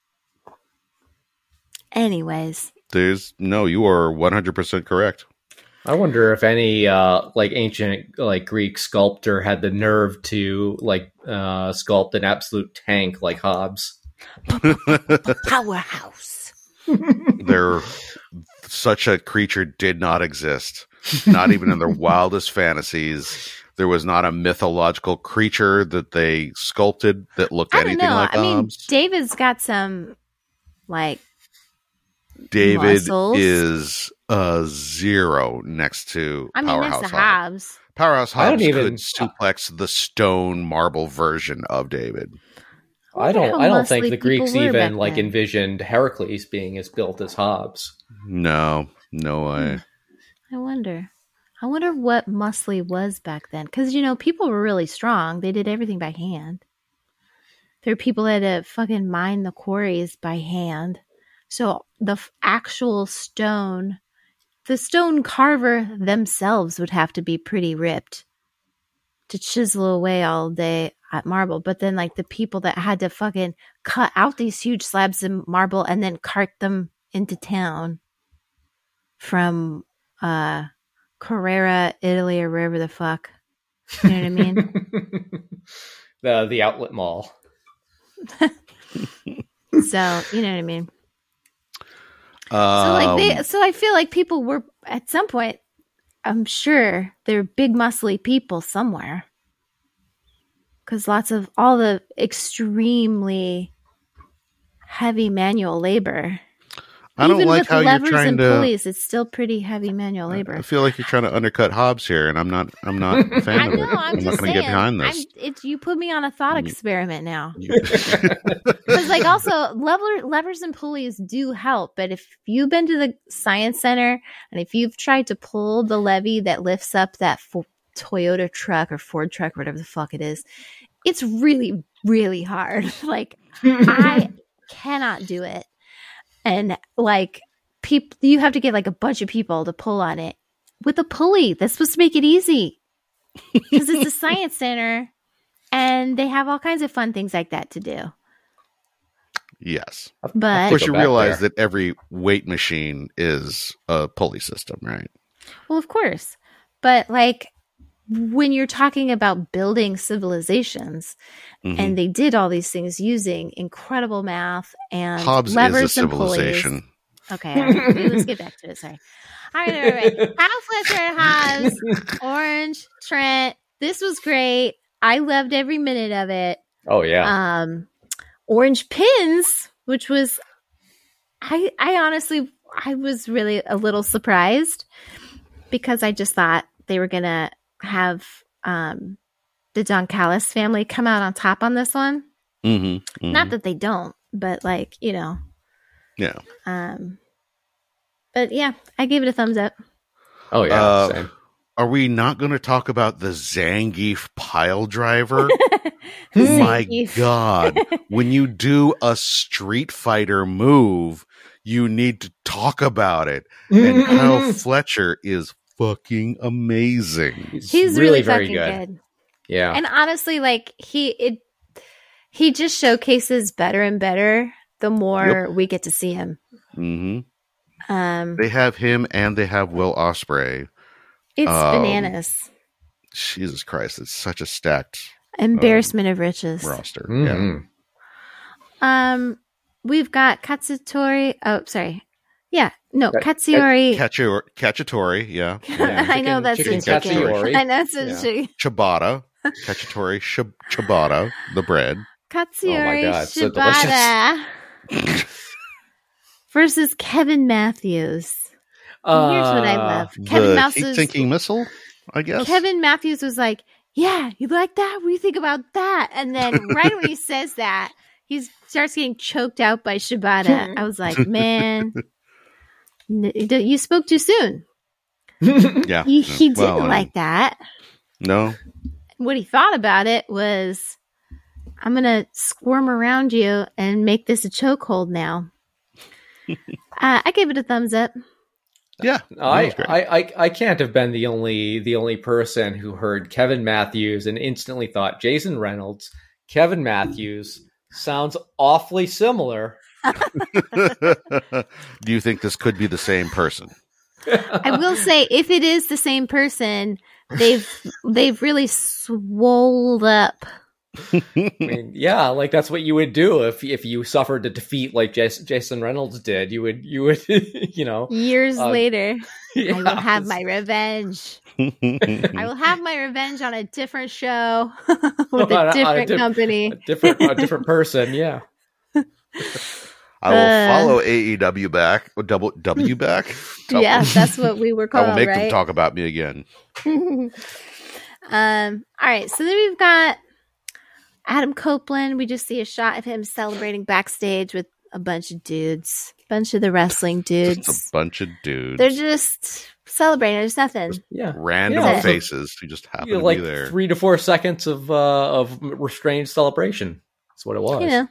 Speaker 1: Anyways,
Speaker 3: There's no, you are one hundred percent correct.
Speaker 2: I wonder if any uh, like ancient like Greek sculptor had the nerve to like uh, sculpt an absolute tank like Hobbs.
Speaker 1: powerhouse.
Speaker 3: There, such a creature did not exist. Not even in their wildest fantasies. There was not a mythological creature that they sculpted that looked
Speaker 1: I don't
Speaker 3: anything
Speaker 1: know.
Speaker 3: like
Speaker 1: I mean,
Speaker 3: Hobbs.
Speaker 1: David's got some like
Speaker 3: David
Speaker 1: muscles.
Speaker 3: is a zero next to
Speaker 1: I mean,
Speaker 3: Powerhouse
Speaker 1: next to
Speaker 3: Hobbs.
Speaker 1: Hobbs.
Speaker 3: Powerhouse
Speaker 2: I don't
Speaker 3: Hobbs
Speaker 2: even-
Speaker 3: could suplex the stone marble version of David.
Speaker 2: I
Speaker 1: wonder
Speaker 2: don't.
Speaker 1: how
Speaker 2: I don't think
Speaker 1: muscly
Speaker 2: the Greeks
Speaker 1: people were
Speaker 2: even
Speaker 1: back
Speaker 2: like
Speaker 1: then.
Speaker 2: envisioned Heracles being as built as Hobbs.
Speaker 3: No, no way.
Speaker 1: I wonder. I wonder what muscly was back then. Because, you know, people were really strong. They did everything by hand. There were people that had to fucking mine the quarries by hand. So the f- actual stone, the stone carver themselves would have to be pretty ripped to chisel away all day at marble. But then, like, the people that had to fucking cut out these huge slabs of marble and then cart them into town from uh, Carrera, Italy, or wherever the fuck. You know what I mean?
Speaker 2: the the outlet mall.
Speaker 1: So, you know what I mean? So,
Speaker 3: Um,
Speaker 1: like, they, so I feel like people were, at some point, I'm sure they're big, muscly people somewhere. Because lots of, all the extremely heavy manual labor.
Speaker 3: I don't
Speaker 1: Even
Speaker 3: like
Speaker 1: with
Speaker 3: how you're
Speaker 1: levers
Speaker 3: trying
Speaker 1: and
Speaker 3: to.
Speaker 1: pulleys, it's still pretty heavy manual labor.
Speaker 3: I feel like you're trying to undercut Hobbs here, and I'm not. I'm not a fan
Speaker 1: I
Speaker 3: of
Speaker 1: know,
Speaker 3: it.
Speaker 1: I'm,
Speaker 3: not
Speaker 1: just
Speaker 3: going to
Speaker 1: saying.
Speaker 3: get behind
Speaker 1: I'm,
Speaker 3: this.
Speaker 1: it's, you put me on a thought experiment now.
Speaker 3: You-
Speaker 1: Because, like, also, lever, levers and pulleys do help. But if you've been to the Science Center and if you've tried to pull the levee that lifts up that fo- Toyota truck or Ford truck, whatever the fuck it is, it's really, really hard. Like, I cannot do it. And, like, people, you have to get, like, a bunch of people to pull on it with a pulley. That's supposed to make it easy. Because it's a Science Center and they have all kinds of fun things like that to do.
Speaker 3: yes.
Speaker 1: But
Speaker 3: Of course,
Speaker 2: go
Speaker 3: you
Speaker 2: back
Speaker 3: realize
Speaker 2: there.
Speaker 3: that every weight machine is a pulley system, right?
Speaker 1: Well, of course. But like when you're talking about building civilizations,
Speaker 3: Mhm.
Speaker 1: and they did all these things using incredible math and
Speaker 3: Hobbs
Speaker 1: levers
Speaker 3: is a
Speaker 1: and pulleys.
Speaker 3: civilization.
Speaker 1: Okay, all right. Okay, let's get back to it. Sorry. All right, all right. all right. Kyle Fletcher and Hobbs, Orange, Trent. This was great. I loved every minute of it.
Speaker 2: Oh yeah.
Speaker 1: Um, Orange Pins, which was I, I honestly, I was really a little surprised because I just thought they were going to have um, the Don Callis family come out on top on this one.
Speaker 3: Mm-hmm, mm-hmm.
Speaker 1: Not that they don't, but like, you know.
Speaker 3: Yeah.
Speaker 1: Um, but yeah, I gave it a thumbs up.
Speaker 2: Oh, yeah.
Speaker 3: Uh,
Speaker 2: same.
Speaker 3: Are we not going to talk about the Zangief pile driver? My
Speaker 1: Zangief.
Speaker 3: God. When you do a Street Fighter move, you need to talk about it. And Kyle Fletcher is fucking amazing.
Speaker 1: He's really,
Speaker 2: really very
Speaker 1: fucking
Speaker 2: good.
Speaker 1: good.
Speaker 2: Yeah.
Speaker 1: And honestly, like he it he just showcases better and better the more
Speaker 3: Yep.
Speaker 1: we get to see him.
Speaker 3: Mm-hmm.
Speaker 1: Um,
Speaker 3: They have him and they have Will Ospreay.
Speaker 1: it's
Speaker 3: um,
Speaker 1: bananas.
Speaker 3: Jesus Christ, it's such a stacked
Speaker 1: Embarrassment of riches.
Speaker 3: roster.
Speaker 2: Mhm.
Speaker 1: Um, we've got Katsutori. Oh, sorry. Yeah, no,
Speaker 2: Kat-
Speaker 1: Katsuyori.
Speaker 3: Yeah. Kachu- Kachitori, yeah.
Speaker 2: Yeah,
Speaker 1: I know
Speaker 2: chicken-
Speaker 1: that's
Speaker 2: chicken
Speaker 1: a chicken.
Speaker 2: Katsuyori.
Speaker 1: I know it's a
Speaker 2: Yeah.
Speaker 1: chicken.
Speaker 3: Ciabatta. Kachitori Shib- Ciabatta, the bread.
Speaker 1: Katsuyori
Speaker 2: Oh God, so
Speaker 1: Shibata versus Kevin Matthews.
Speaker 2: Uh,
Speaker 1: Here's what I love. Kevin
Speaker 3: the
Speaker 1: Matthews.
Speaker 3: heat-sinking missile, I guess.
Speaker 1: Kevin Matthews was like, "Yeah, you like that? What do you think about that?" And then right when he says that, he starts getting choked out by Shibata. I was like, "Man, n- you spoke too soon."
Speaker 3: Yeah.
Speaker 1: He, he didn't
Speaker 3: Well, I mean,
Speaker 1: like that.
Speaker 3: No.
Speaker 1: What he thought about it was, I'm going to squirm around you and make this a chokehold now. uh, I gave it a thumbs up.
Speaker 3: Yeah. that
Speaker 2: I,
Speaker 3: was great.
Speaker 2: I, I, I can't have been the only the only person who heard Kevin Matthews and instantly thought Jason Reynolds, Kevin Matthews sounds awfully similar.
Speaker 3: Do you think this could be the same person?
Speaker 1: I will say, if it is the same person, they've they've really swolled up.
Speaker 2: I mean, yeah, like that's what you would do if if you suffered a defeat like Jason, Jason Reynolds did. You would you would you know
Speaker 1: Years
Speaker 2: Uh,
Speaker 1: later,
Speaker 2: yeah,
Speaker 1: I will have my revenge. I will have my revenge on a different show with
Speaker 2: On a- on
Speaker 1: a
Speaker 2: a
Speaker 1: different
Speaker 2: diff-
Speaker 1: company.
Speaker 2: a different a different person. Yeah.
Speaker 3: I will
Speaker 1: Uh.
Speaker 3: follow A E W back. Or double W back? Double-
Speaker 1: Yeah, that's what we were
Speaker 3: I
Speaker 1: called,
Speaker 3: will make
Speaker 1: right?
Speaker 3: them talk about me again.
Speaker 1: um, all right, so then we've got Adam Copeland. We just see a shot of him celebrating backstage with a bunch of dudes, bunch of the wrestling dudes.
Speaker 3: Just a bunch of dudes.
Speaker 1: They're just celebrating. There's nothing.
Speaker 2: Yeah.
Speaker 3: Random
Speaker 2: Yeah.
Speaker 3: faces who just happen
Speaker 2: You know,
Speaker 3: to
Speaker 2: like
Speaker 3: be there.
Speaker 2: three to four seconds of uh, of restrained celebration. That's what it was.
Speaker 1: You know.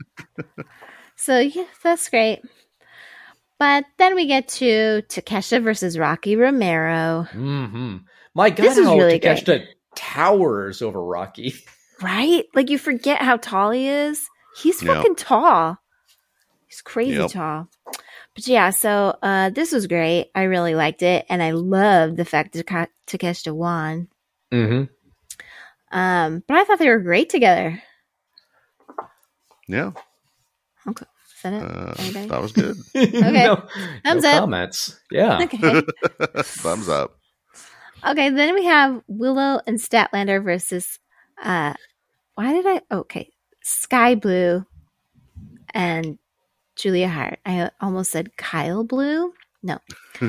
Speaker 1: So yeah, that's great. But then we get to Takeshita versus Rocky Romero.
Speaker 2: hmm My God,
Speaker 1: This is
Speaker 2: how
Speaker 1: really
Speaker 2: Takeshita towers over Rocky.
Speaker 1: Right? Like you forget how tall he is. He's
Speaker 3: Yep.
Speaker 1: fucking tall. He's crazy
Speaker 3: Yep.
Speaker 1: tall. But yeah, so uh, this was great. I really liked it. And I love the fact that Taka- Takeshita won.
Speaker 2: Mm-hmm.
Speaker 1: Um, but I thought they were great together.
Speaker 3: Yeah.
Speaker 1: Okay. Is that it?
Speaker 3: Uh,
Speaker 1: Anybody?
Speaker 3: that was good.
Speaker 2: no,
Speaker 1: Thumbs
Speaker 2: no
Speaker 1: up.
Speaker 2: comments. Yeah.
Speaker 1: Okay.
Speaker 3: Thumbs up.
Speaker 1: Okay, then we have Willow and Statlander versus uh why did I okay. Sky Blue and Julia Hart. I almost said Kyle Blue. No.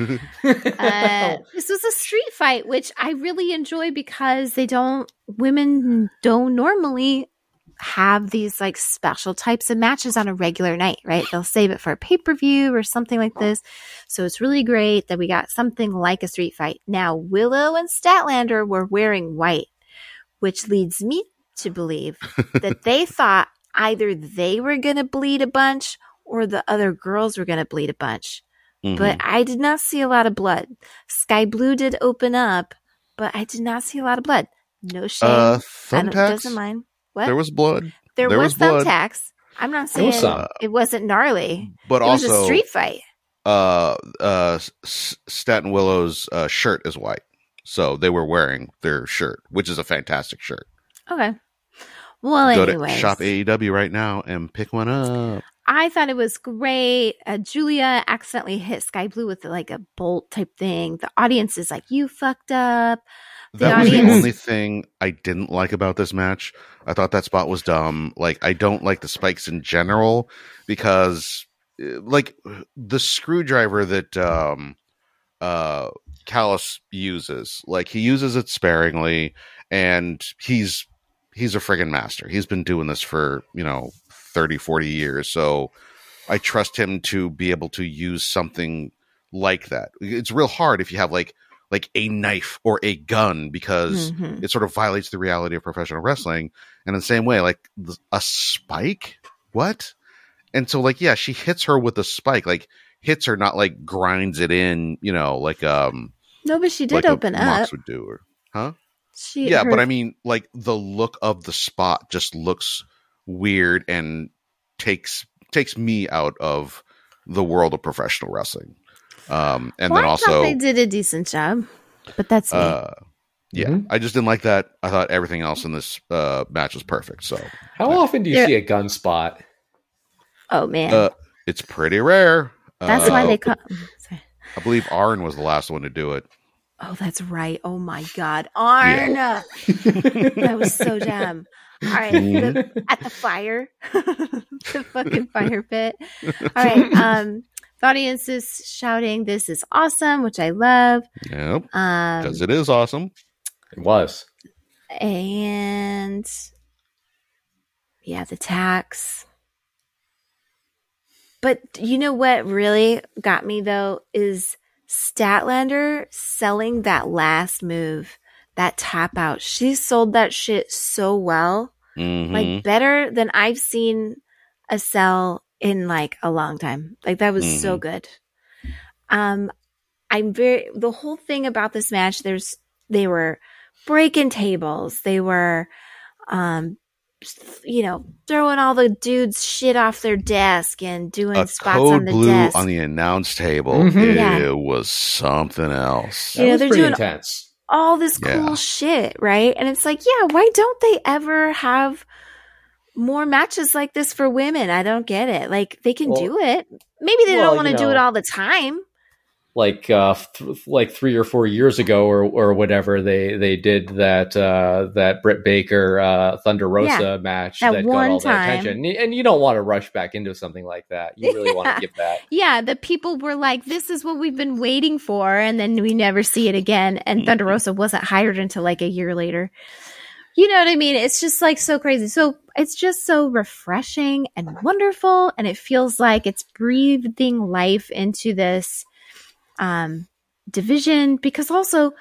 Speaker 1: Uh, this was a street fight, which I really enjoy because they don't women don't normally have these like special types of matches on a regular night, right? They'll save it for a pay-per-view or something like this. So it's really great that we got something like a street fight. Now, Willow and Statlander were wearing white, which leads me to believe that they thought either they were going to bleed a bunch or the other girls were going to bleed a bunch.
Speaker 3: Mhm.
Speaker 1: But I did not see a lot of blood. Sky Blue did open up, but I did not see a lot of blood. No shame.
Speaker 3: uh,
Speaker 1: I don't,
Speaker 3: thumbtacks?
Speaker 1: doesn't mind. What?
Speaker 3: There was blood,
Speaker 1: There
Speaker 3: there
Speaker 1: was,
Speaker 3: was blood.
Speaker 1: thumbtacks. I'm not
Speaker 2: There was
Speaker 1: saying
Speaker 2: some.
Speaker 1: it wasn't gnarly.
Speaker 3: but
Speaker 1: It was
Speaker 3: also
Speaker 1: a street fight.
Speaker 3: uh, uh, S- Staten Willow's uh, shirt is white, so they were wearing their shirt, which is a fantastic shirt.
Speaker 1: Okay. Well,
Speaker 3: Go
Speaker 1: anyways,
Speaker 3: to shop A E W right now and pick one up.
Speaker 1: I thought it was great. Uh, Julia accidentally hit Sky Blue with like a bolt type thing. The audience is like, "You fucked up." The
Speaker 3: That was the
Speaker 1: audience-
Speaker 3: only thing I didn't like about this match. I thought that spot was dumb. Like, I don't like the spikes in general because like the screwdriver that um, uh, Callis uses, like he uses it sparingly, and he's he's a friggin' master. He's been doing this for, you know, thirty, forty years. So I trust him to be able to use something like that. It's real hard if you have like like a knife or a gun, because
Speaker 1: Mhm.
Speaker 3: it sort of violates the reality of professional wrestling. And in the same way, like a spike, what? And so, like, yeah, she hits her with a spike, like hits her, not like grinds it in, you know, like um,
Speaker 1: No, but she did
Speaker 3: like
Speaker 1: open
Speaker 3: a
Speaker 1: up.
Speaker 3: Mox would do, or huh?
Speaker 1: She,
Speaker 3: Yeah,
Speaker 1: her-
Speaker 3: but I mean, like the look of the spot just looks weird and takes takes me out of the world of professional wrestling. Um, and
Speaker 1: Well,
Speaker 3: then
Speaker 1: I thought
Speaker 3: also,
Speaker 1: they did a decent job, but that's me.
Speaker 3: uh, yeah,
Speaker 2: Mhm.
Speaker 3: I just didn't like that. I thought everything else in this uh, match was perfect. So
Speaker 2: How often do you
Speaker 1: Yeah.
Speaker 2: see a gun spot?
Speaker 1: oh man,
Speaker 3: uh, it's pretty rare.
Speaker 1: that's
Speaker 3: Uh,
Speaker 1: why they call. Sorry.
Speaker 3: I believe Arn was the last one to do it.
Speaker 1: Oh, that's right. Oh my God, Arn, that was so dumb. All right, the, at the fire, the fucking fire pit. All right, um, the audience is shouting, "This is awesome," which I love.
Speaker 3: Yep,
Speaker 1: Um,
Speaker 3: because it is awesome.
Speaker 2: It was.
Speaker 1: and yeah, the tax. But you know what really got me though is Statlander selling that last move, that tap out. She sold that shit so well,
Speaker 3: Mhm.
Speaker 1: like better than I've seen a sell in like a long time. Like that was so good. Um, I'm very the whole thing about this match. There's they were breaking tables. They were, um, you know, throwing all the dudes shit off their desk and doing
Speaker 3: A
Speaker 1: spots
Speaker 3: code
Speaker 1: on the
Speaker 3: blue
Speaker 1: desk.
Speaker 3: on the announce table.
Speaker 2: Mhm.
Speaker 3: It
Speaker 1: Yeah.
Speaker 3: was something else.
Speaker 2: That
Speaker 1: You know,
Speaker 2: was
Speaker 1: they're
Speaker 2: pretty
Speaker 1: doing-
Speaker 2: intense.
Speaker 1: all this cool
Speaker 3: Yeah.
Speaker 1: shit, right? And it's like, yeah, why don't they ever have more matches like this for women? I don't get it. Like they can
Speaker 2: Well-
Speaker 1: do it. Maybe they
Speaker 2: well,
Speaker 1: don't want to
Speaker 2: you
Speaker 1: do
Speaker 2: know.
Speaker 1: it all the time.
Speaker 2: Like uh, th- like three or four years ago, or or whatever, they they did that uh, that Britt Baker uh, Thunder Rosa match
Speaker 1: that
Speaker 2: that,
Speaker 1: one
Speaker 2: got all the
Speaker 1: time.
Speaker 2: attention, and, and you don't want to rush back into something like that. You really want
Speaker 1: Yeah.
Speaker 2: to give that.
Speaker 1: Yeah, the people were like, this is what we've been waiting for. And then we never see it again. And Thunder Rosa wasn't hired until like a year later. You know what I mean? It's just like so crazy. So it's just so refreshing and wonderful. And it feels like it's breathing life into this um, division, because also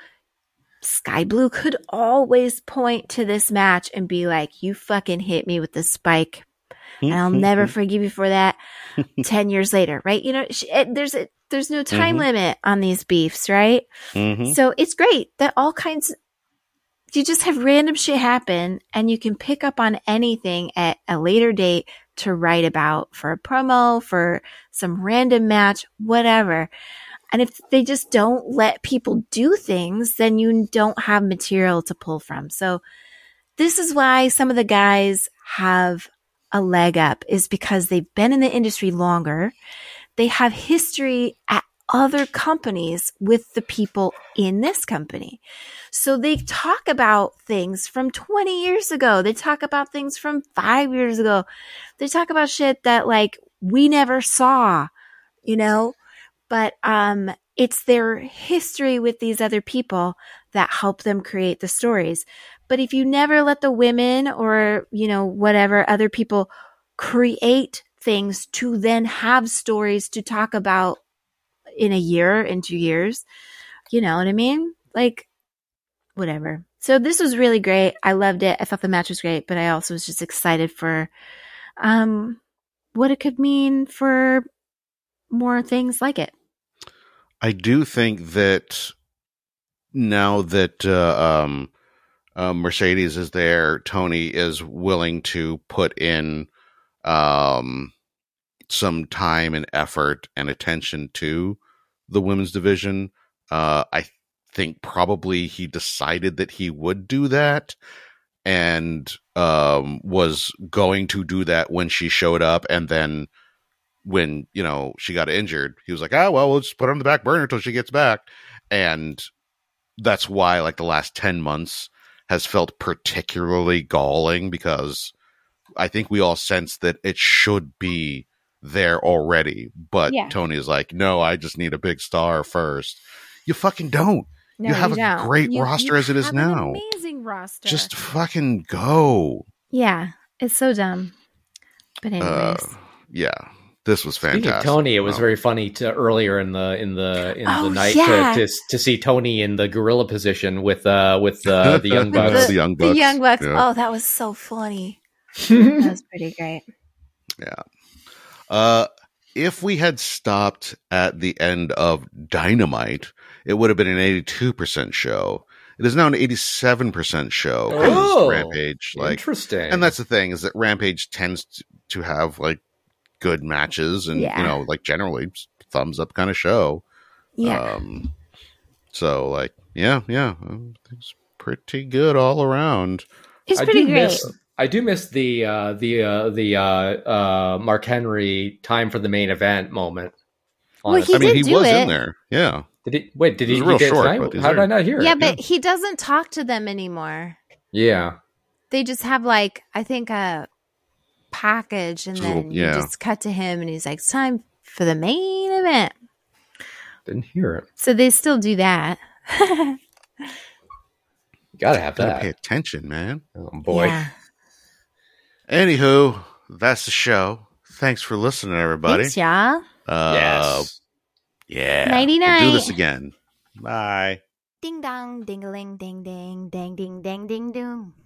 Speaker 1: Sky Blue could always point to this match and be like, you fucking hit me with the spike. And I'll never forgive you for that ten years later, right? You know, sh- it, there's a, there's no time
Speaker 3: Mhm.
Speaker 1: limit on these beefs, right?
Speaker 3: Mhm.
Speaker 1: So it's great that all kinds, you just have random shit happen and you can pick up on anything at a later date to write about for a promo, for some random match, whatever. And if they just don't let people do things, then you don't have material to pull from. So this is why some of the guys have a leg up, is because they've been in the industry longer. They have history at other companies with the people in this company. So they talk about things from twenty years ago. They talk about things from five years ago. They talk about shit that like we never saw, you know, but, um, it's their history with these other people that help them create the stories. But if you never let the women or, you know, whatever other people create things to then have stories to talk about in a year, in two years, you know what I mean? Like, whatever. So this was really great. I loved it. I thought the match was great, but I also was just excited for um, what it could mean for more things like it.
Speaker 3: I do think that now that uh, um, uh, Mercedes is there, Tony is willing to put in um, some time and effort and attention to the women's division. Uh, I think probably he decided that he would do that and um, was going to do that when she showed up. And then when, you know, she got injured, he was like, ah, well, we'll just put her on the back burner until she gets back. And that's why like the last ten months has felt particularly galling, because I think we all sense that it should be there already. But
Speaker 1: Yeah.
Speaker 3: Tony is like, no, I just need a big star first. You fucking don't.
Speaker 1: No,
Speaker 3: you have a
Speaker 1: don't.
Speaker 3: great
Speaker 4: You-
Speaker 3: roster
Speaker 4: you
Speaker 3: as it is
Speaker 4: have
Speaker 3: now.
Speaker 4: An amazing roster.
Speaker 3: Just fucking go.
Speaker 1: Yeah, it's so dumb. But anyways,
Speaker 3: Uh, yeah, this was
Speaker 2: Speaking
Speaker 3: fantastic.
Speaker 2: of Tony, it was
Speaker 3: Wow.
Speaker 2: very funny to earlier in the in the in
Speaker 1: Oh,
Speaker 2: the night
Speaker 1: yeah.
Speaker 2: to, to to see Tony in the gorilla position with uh with uh, the young
Speaker 1: the,
Speaker 2: bucks.
Speaker 3: The Young
Speaker 1: the
Speaker 3: Bucks,
Speaker 1: young bucks.
Speaker 3: yeah.
Speaker 1: Oh, that was so funny. That was pretty great.
Speaker 3: Yeah. Uh, if we had stopped at the end of Dynamite, it would have been an eighty-two percent show. It is now an eighty-seven percent show. 'cause
Speaker 2: Oh,
Speaker 3: Rampage, like,
Speaker 2: Interesting.
Speaker 3: and that's the thing is that Rampage tends to, to have like good matches and
Speaker 1: Yeah.
Speaker 3: you know like generally thumbs up kind of show.
Speaker 1: Yeah.
Speaker 3: Um, so like yeah, yeah, um, it's pretty good all around.
Speaker 1: It's
Speaker 2: I
Speaker 1: pretty
Speaker 2: do
Speaker 1: great.
Speaker 2: miss I do miss the uh, the uh, the uh, uh, Mark Henry time for the main event moment.
Speaker 1: Well,
Speaker 2: honestly.
Speaker 1: He
Speaker 3: I mean,
Speaker 1: did
Speaker 3: he
Speaker 1: do
Speaker 3: was
Speaker 1: it.
Speaker 3: in there. Yeah.
Speaker 2: Did he wait? Did
Speaker 3: It was
Speaker 2: he?
Speaker 3: real
Speaker 2: he did
Speaker 3: short,
Speaker 2: tonight?
Speaker 3: but he's
Speaker 2: How did
Speaker 3: there.
Speaker 2: I not hear
Speaker 1: Yeah,
Speaker 2: it?
Speaker 1: but he doesn't talk to them anymore.
Speaker 2: Yeah.
Speaker 1: They just have like I think a package, and
Speaker 3: Just a little-
Speaker 1: then you
Speaker 3: yeah.
Speaker 1: just cut to him, and he's like, "It's time for the main event."
Speaker 2: Didn't hear it.
Speaker 1: So they still do that.
Speaker 2: Gotta have
Speaker 3: Gotta
Speaker 2: that.
Speaker 3: pay attention, man.
Speaker 2: Oh boy.
Speaker 1: Yeah.
Speaker 3: Anywho, that's the show. Thanks for listening, everybody.
Speaker 1: Thanks, y'all.
Speaker 3: Uh,
Speaker 2: Yes.
Speaker 3: Yeah.
Speaker 1: Nighty
Speaker 3: We'll do
Speaker 1: night.
Speaker 3: this again. Bye.
Speaker 1: Ding dong, ding a ling, ding ding, ding ding, ding ding doom.